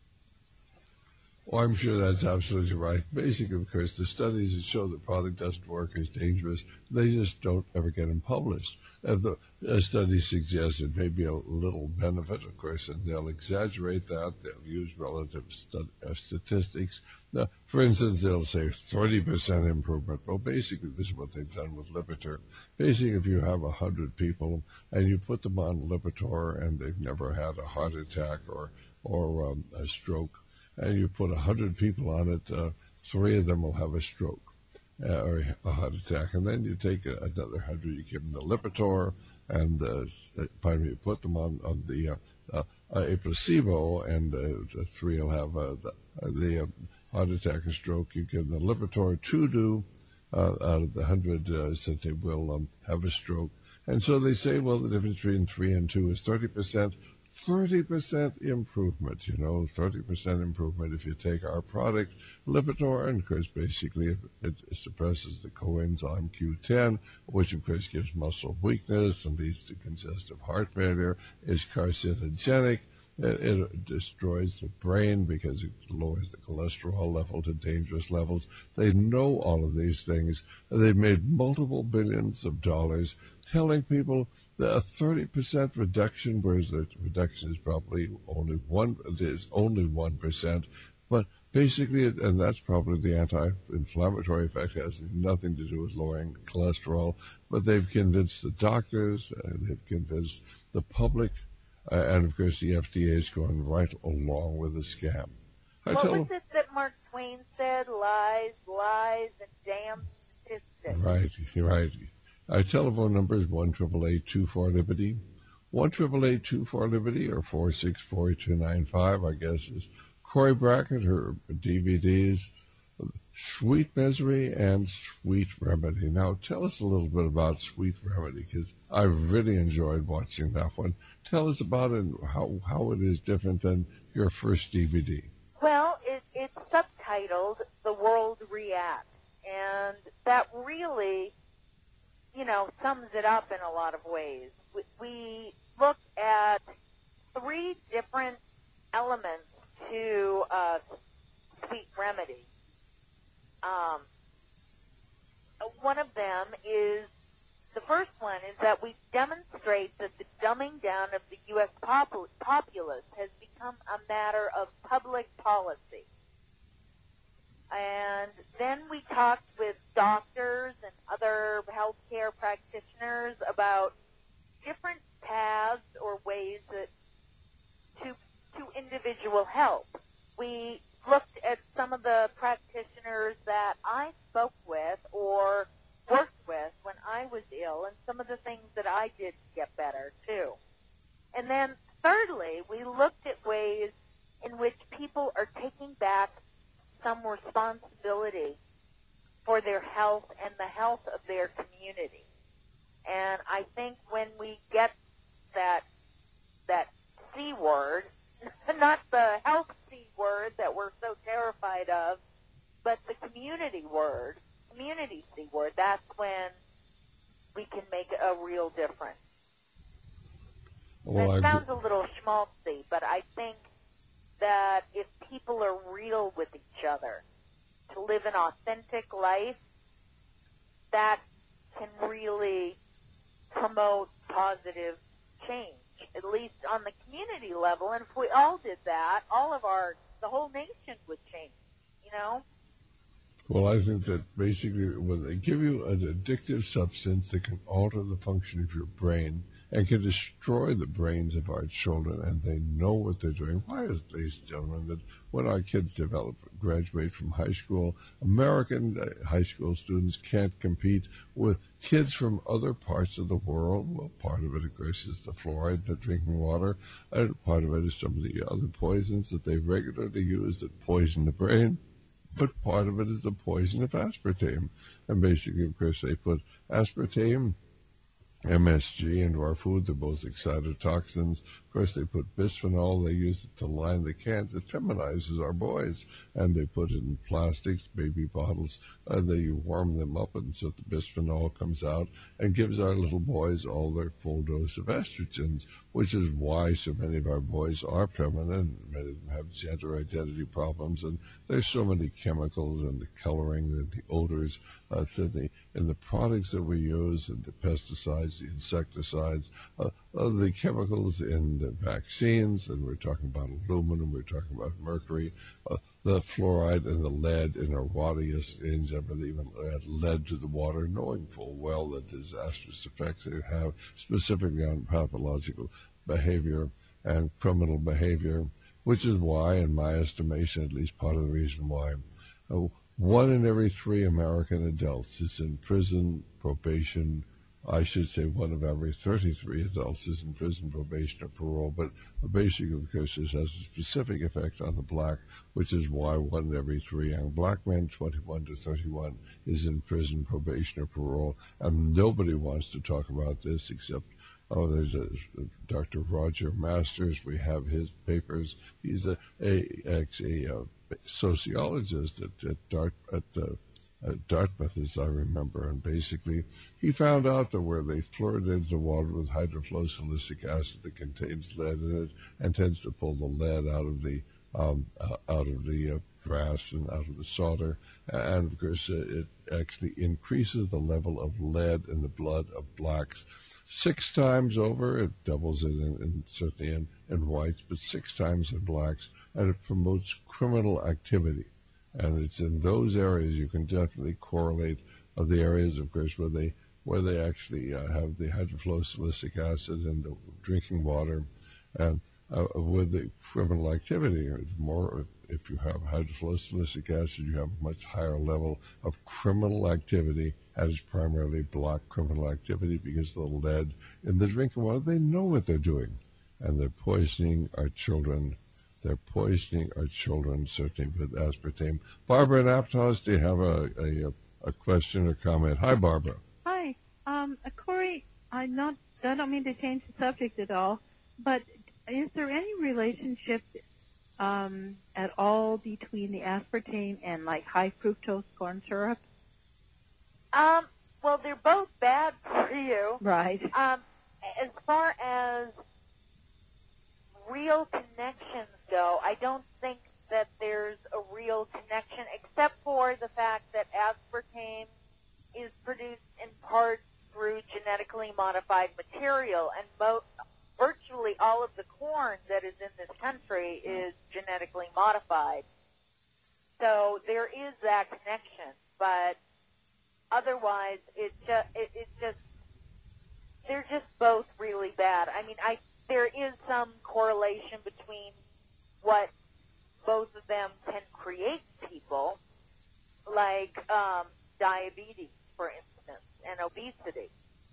Well, I'm sure that's absolutely right. Basically, of course, the studies that show the product doesn't work, is dangerous, they just don't ever get them published. If the uh, study suggests it may be a little benefit, of course, and they'll exaggerate that. They'll use relative stu- uh, statistics. Now, for instance, they'll say thirty percent improvement. Well, basically, this is what they've done with Lipitor. Basically, if you have one hundred people and you put them on Lipitor and they've never had a heart attack or, or um, a stroke, and you put one hundred people on it, uh, three of them will have a stroke uh, or a heart attack. And then you take a, another one hundred, you give them the Lipitor, and uh, pardon me, you put them on, on the uh, uh, a placebo, and uh, the three will have uh, the, uh, the uh, heart attack or stroke. You give them the Lipitor, two do uh, out of the one hundred uh, said they will um, have a stroke. And so they say, well, the difference between three and two is thirty percent. thirty percent improvement, you know, thirty percent improvement if you take our product, Lipitor, and of course basically it, it suppresses the coenzyme Q ten, which of course gives muscle weakness and leads to congestive heart failure, is carcinogenic. It, it destroys the brain because it lowers the cholesterol level to dangerous levels. They know all of these things. They've made multiple billions of dollars telling people that a thirty percent reduction, whereas the reduction is probably only one, it is only one percent, but basically, it, and that's probably the anti-inflammatory effect, has nothing to do with lowering cholesterol, but they've convinced the doctors, and they've convinced the public, Uh, and, of course, the F D A is going right along with the scam. I what tell was it that Mark Twain said? Lies, lies, and damn statistics. Right, right. Our telephone number is one eight eight eight, two four, Liberty, one eight eight eight, two four, Liberty, or four six four, two nine five. Our guest is Corey Brackett. Her D V Ds, Sweet Misery and Sweet Remedy. Now, tell us a little bit about Sweet Remedy, because I really enjoyed watching that one. Tell us about it and how, how it is different than your first D V D. Well, it, it's subtitled The World Reacts, and that really, you know, sums it up in a lot of ways. We, we look at three different elements to uh, Sweet Remedy. Um, one of them is, the first one is that we demonstrate that the dumbing down of the U S popul- populace has become a matter of public policy. And then we talked with doctors and other healthcare practitioners about different paths or ways that to to individual help. We looked at some of the practitioners that I spoke with or worked with when I was ill and some of the things that I did to get better, too. And then, thirdly, we looked at ways in which people are taking back some responsibility for their health and the health of their community. And I think when we get that that C word, not the health C word that we're so terrified of, but the community word, community C word, that's when we can make a real difference. Well, it I sounds a little schmaltzy, but I think that if people are real with each other, to live an authentic life, that can really promote positive change, at least on the community level. And if we all did that, all of our, the whole nation would change, you know? Well, I think that basically when they give you an addictive substance that can alter the function of your brain and can destroy the brains of our children, and they know what they're doing. Why is it, ladies and gentlemen, that when our kids develop, graduate from high school, American uh, high school students can't compete with kids from other parts of the world? Well, part of it, of course, is the fluoride in the drinking water, and part of it is some of the other poisons that they regularly use that poison the brain. But part of it is the poison of aspartame. And basically, of course, they put aspartame, M S G into our food. They're both excitotoxins. Of course, they put bisphenol. They use it to line the cans. It feminizes our boys. And they put it in plastics, baby bottles. Uh, they warm them up, and so the bisphenol comes out and gives our little boys all their full dose of estrogens, which is why so many of our boys are feminine. Many of them have gender identity problems. And there's so many chemicals and the coloring and the odors uh, in, the, in the products that we use, and the pesticides, the insecticides, uh, uh, the chemicals in the vaccines, and we're talking about aluminum, we're talking about mercury, uh, the fluoride and the lead in our water. Yes, and even add lead to the water, knowing full well the disastrous effects they have, specifically on pathological behavior and criminal behavior, which is why, in my estimation, at least part of the reason why, uh, one in every three American adults is in prison, probation. I should say one of every thirty-three adults is in prison, probation, or parole. But basically, of course, this has a specific effect on the black, which is why one in every three young black men, twenty-one to thirty-one, is in prison, probation, or parole. And nobody wants to talk about this except Oh, there's a, Doctor Roger Masters. We have his papers. He's a, a actually a sociologist at, at, Dart, at, uh, at Dartmouth, as I remember. And basically, he found out that where they fluoridated the water with hydrofluorosilicic acid that contains lead in it and tends to pull the lead out of the um, uh, out of the uh, grass and out of the solder, and of course, uh, it actually increases the level of lead in the blood of blacks. Six times over, it doubles it in, in certainly in, in whites, but six times in blacks, and it promotes criminal activity. And it's in those areas you can definitely correlate of the areas, of course, where they where they actually uh, have the hydrofluorosilicic acid in the drinking water, and uh, with the criminal activity. The more, if you have hydrofluorosilicic acid, you have a much higher level of criminal activity. That is primarily black criminal activity because of the lead in the drinking water. They know what they're doing, and they're poisoning our children. They're poisoning our children, certainly with aspartame. Barbara in Aptos, do you have a, a, a question or comment? Hi, Barbara. Hi. Um, uh, Corey, I'm not, I don't mean to change the subject at all, but is there any relationship um, at all between the aspartame and, like, high fructose corn syrup? Um, well, they're both bad for you. Right. Um, as far as real connections go, I don't think that there's a real connection, except for the fact that aspartame is produced in part through genetically modified material, and mo- virtually all of the corn that is in this country is genetically modified. So there is that connection, but otherwise, it just, it, it just, they're just both really bad. I mean, I, there is some correlation between what both of them can create people, like, um, diabetes, for instance, and obesity.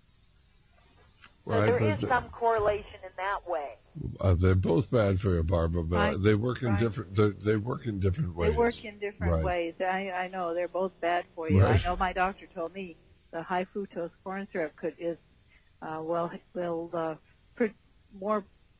So Right, there but is the- some correlation in that way. Uh, they're both bad for you, Barbara, but Right, they work in right. different. They, they work in different ways. They work in different Right. ways. I, I know they're both bad for you. Right. I know my doctor told me the high fructose corn syrup could is uh, well will uh, pr- more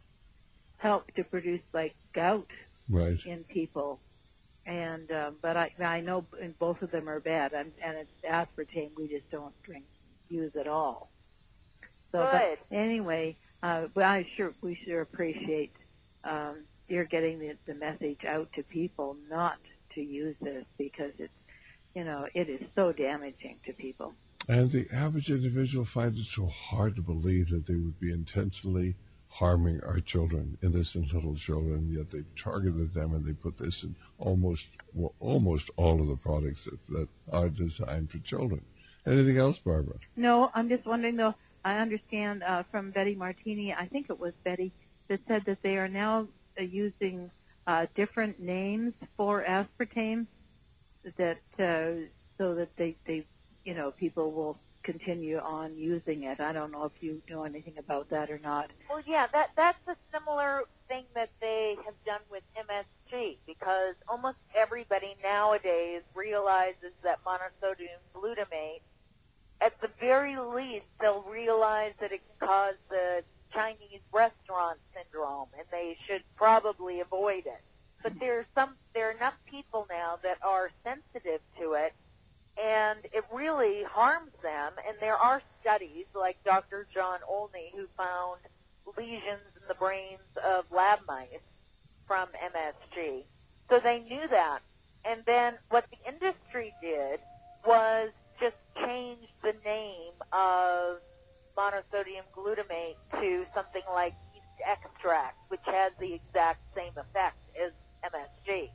help to produce like gout Right. in people. And uh, but I I know both of them are bad, and, and it's aspartame we just don't drink use at all. So Good. But anyway, uh, well, I sure we sure appreciate um, you're getting the, the message out to people not to use this because it's you know it is so damaging to people. And the average individual finds it so hard to believe that they would be intentionally harming our children, innocent little children, yet they've targeted them and they put this in almost well, almost all of the products that, that are designed for children. Anything else, Barbara? No, I'm just wondering though. I understand uh, from Betty Martini, I think it was Betty, that said that they are now uh, using uh, different names for aspartame, that uh, so that they, they, you know, people will continue on using it. I don't know if you know anything about that or not. Well, yeah, that that's a similar thing that they have done with M S G, because almost everybody nowadays realizes that monosodium glutamate, at the very least, they'll realize that it can cause the Chinese restaurant syndrome, and they should probably avoid it. But there's some, there are enough people now that are sensitive to it, and it really harms them. And there are studies, like Doctor John Olney, who found lesions in the brains of lab mice from M S G. So they knew that. And then what the industry did was just change the name of monosodium glutamate to something like yeast extract, which has the exact same effect as M S G.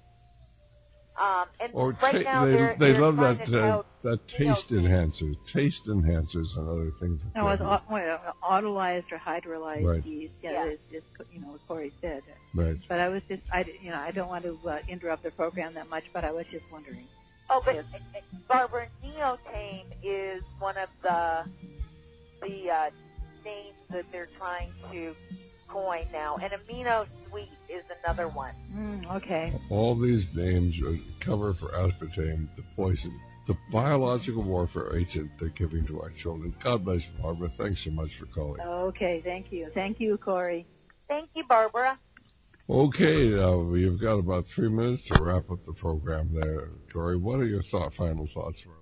Um, and Or right ta- now they, they're, they they're love trying that to uh, out, that you know, taste enhancer. Taste enhancers and other things. No, it's au- well, autolyzed or hydrolyzed Right. yeast. Yeah, Yeah. it's just you know, as Corey said. Right. But I was just, I di- you know, I don't want to uh, interrupt the program that much, but I was just wondering. Oh, but uh, Barbara, neotame is one of the the uh, names that they're trying to coin now, and amino sweet is another one. Mm, okay. All these names are cover for aspartame, the poison, the biological warfare agent they're giving to our children. God bless you, Barbara. Thanks so much for calling. Okay, thank you. Thank you, Corey. Thank you, Barbara. Okay, uh, we've got about three minutes to wrap up the program there. Corey, what are your thought, final thoughts for us?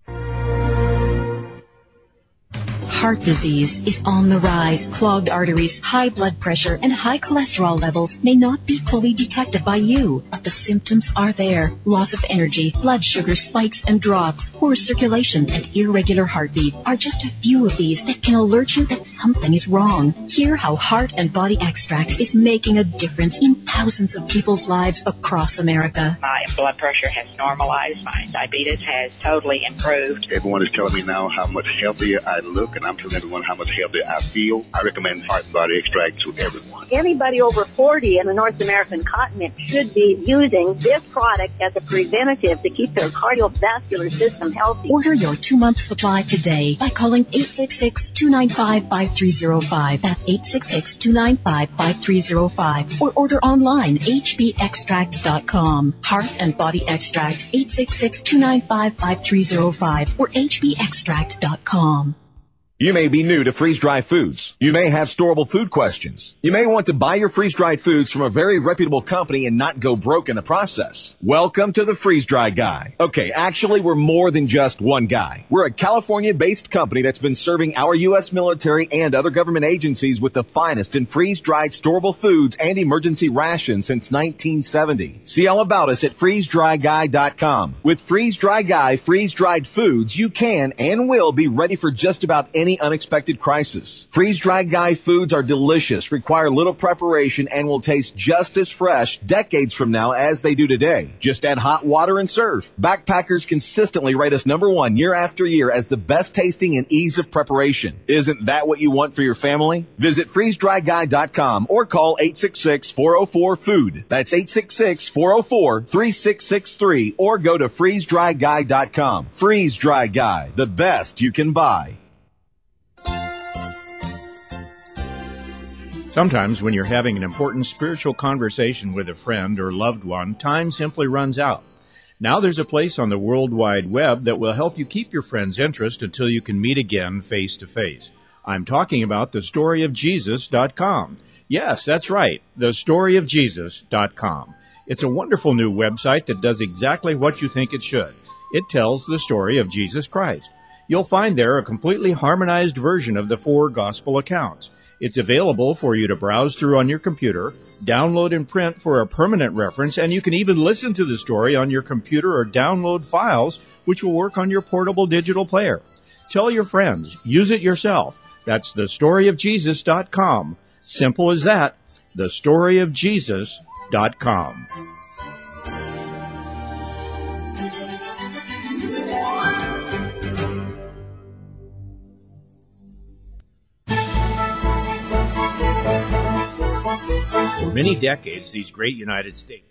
Heart disease is on the rise. Clogged arteries, high blood pressure, and high cholesterol levels may not be fully detected by you, but the symptoms are there. Loss of energy, blood sugar spikes and drops, poor circulation, and irregular heartbeat are just a few of these that can alert you that something is wrong. Hear how Heart and Body Extract is making a difference in thousands of people's lives across America. My blood pressure has normalized. My diabetes has totally improved. Everyone is telling me now how much healthier I look, and I'm telling everyone how much healthier I feel. I recommend Heart and Body Extract to everyone. Anybody over forty in the North American continent should be using this product as a preventative to keep their cardiovascular system healthy. Order your two-month supply today by calling eight six six, two nine five, five three zero five. That's eight six six, two nine five, five three zero five. Or order online, h b extract dot com. Heart and Body Extract, eight six six, two nine five, five three zero five or h b extract dot com. You may be new to freeze-dried foods. You may have storable food questions. You may want to buy your freeze-dried foods from a very reputable company and not go broke in the process. Welcome to the Freeze-Dry Guy. Okay, actually, we're more than just one guy. We're a California-based company that's been serving our U S military and other government agencies with the finest in freeze-dried storable foods and emergency rations since nineteen seventy. See all about us at freeze dry guy dot com. With Freeze-Dry Guy freeze-dried foods, you can and will be ready for just about any unexpected crisis. Freeze-Dried Guy foods are delicious, require little preparation, and will taste just as fresh decades from now as they do today. Just add hot water and serve. Backpackers consistently rate us number one year after year as the best tasting and ease of preparation. Isn't that what you want for your family? Visit freeze dry guy dot com or call eight six six, four oh four, food. That's eight six six, four oh four, three six six three or go to freeze dry guy dot com. Freeze-Dry Guy, the best you can buy. Sometimes when you're having an important spiritual conversation with a friend or loved one, time simply runs out. Now there's a place on the World Wide Web that will help you keep your friend's interest until you can meet again face to face. I'm talking about the story of jesus dot com. Yes, that's right, the story of jesus dot com. It's a wonderful new website that does exactly what you think it should. It tells the story of Jesus Christ. You'll find there a completely harmonized version of the four gospel accounts. It's available for you to browse through on your computer, download and print for a permanent reference, and you can even listen to the story on your computer or download files, which will work on your portable digital player. Tell your friends. Use it yourself. That's the story of jesus dot com. Simple as that. the story of jesus dot com. For many decades, these great United States.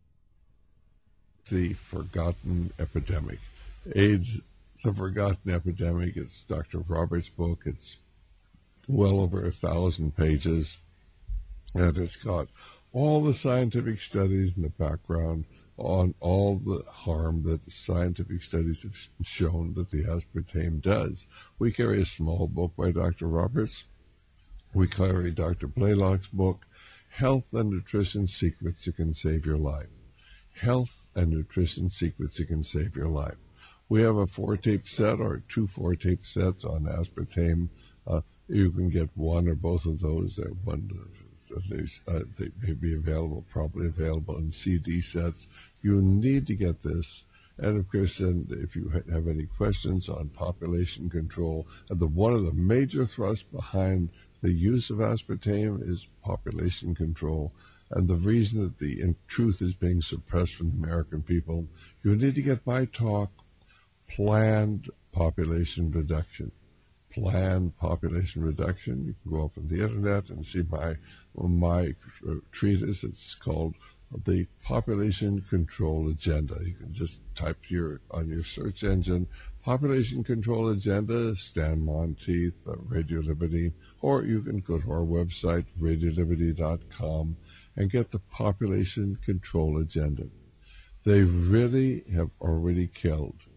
The forgotten epidemic. AIDS, the forgotten epidemic. It's Doctor Roberts' book. It's well over a thousand pages. And it's got all the scientific studies in the background on all the harm that scientific studies have shown that the aspartame does. We carry a small book by Doctor Roberts. We carry Doctor Blaylock's book, Health and Nutrition Secrets That Can Save Your Life. Health and Nutrition Secrets That Can Save Your Life. We have a four-tape set or two four-tape sets on aspartame. Uh, you can get one or both of those. Uh, one, uh, they may be available, probably available in C D sets. You need to get this. And, of course, and if you have any questions on population control, and the one of the major thrusts behind the use of aspartame is population control, and the reason that the in truth is being suppressed from the American people, you need to get by talk planned population reduction. Planned population reduction. You can go up on the internet and see my my treatise. It's called The Population Control Agenda. You can just type your on your search engine Population Control Agenda, Stan Monteith, uh, Radio Liberty, or you can go to our website, radio liberty dot com, and get the Population Control Agenda. They really have already killed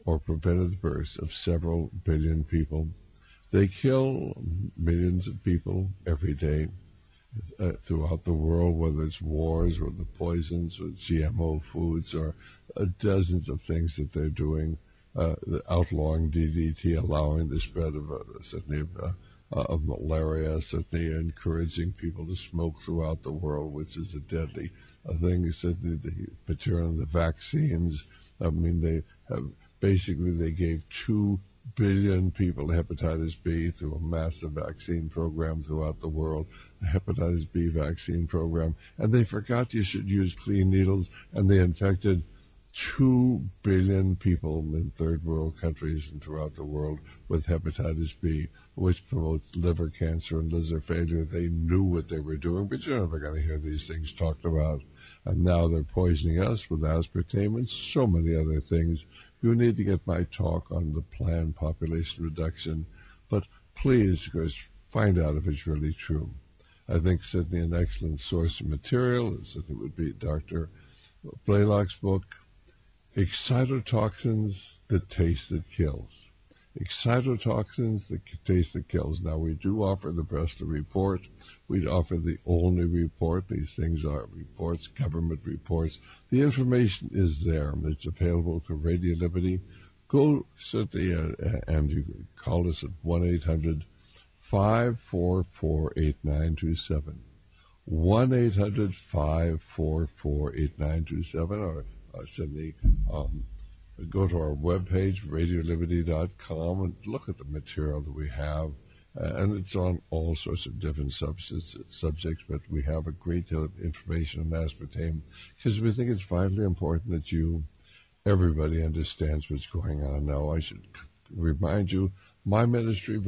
or prevented the births of several billion people. They kill millions of people every day uh, throughout the world, whether it's wars or the poisons or G M O foods or uh, dozens of things that they're doing, uh, the outlawing D D T, allowing the spread of uh, certainly of, uh, uh, of malaria, certainly encouraging people to smoke throughout the world, which is a deadly uh, thing. Certainly the material in the vaccines. I mean, they have basically they gave two billion people hepatitis B through a massive vaccine program throughout the world, a hepatitis B vaccine program, and they forgot you should use clean needles, and they infected two billion people in third world countries and throughout the world with hepatitis B, which promotes liver cancer and liver failure. They knew what they were doing, but you're never going to hear these things talked about. And now they're poisoning us with aspartame and so many other things. You need to get my talk on the planned population reduction, but please, guys, find out if it's really true. I think certainly an excellent source of material certainly would be Doctor Blaylock's book, Excitotoxins, The Taste That Kills. Excitotoxins, The Taste That Kills. Now, we do offer the Bressler Report. We offer the Olney Report. These things are reports, government reports. The information is there. It's available through Radio Liberty. Go certainly uh, and you can call us at one eight hundred five four four eight nine two seven. one eight hundred five four four eight nine two seven, or uh, certainly um, go to our webpage, radio liberty dot com, and look at the material that we have. Uh, and it's on all sorts of different substance, subjects, but we have a great deal of information on aspartame because we think it's vitally important that you, everybody understands what's going on now. I should remind you, my ministry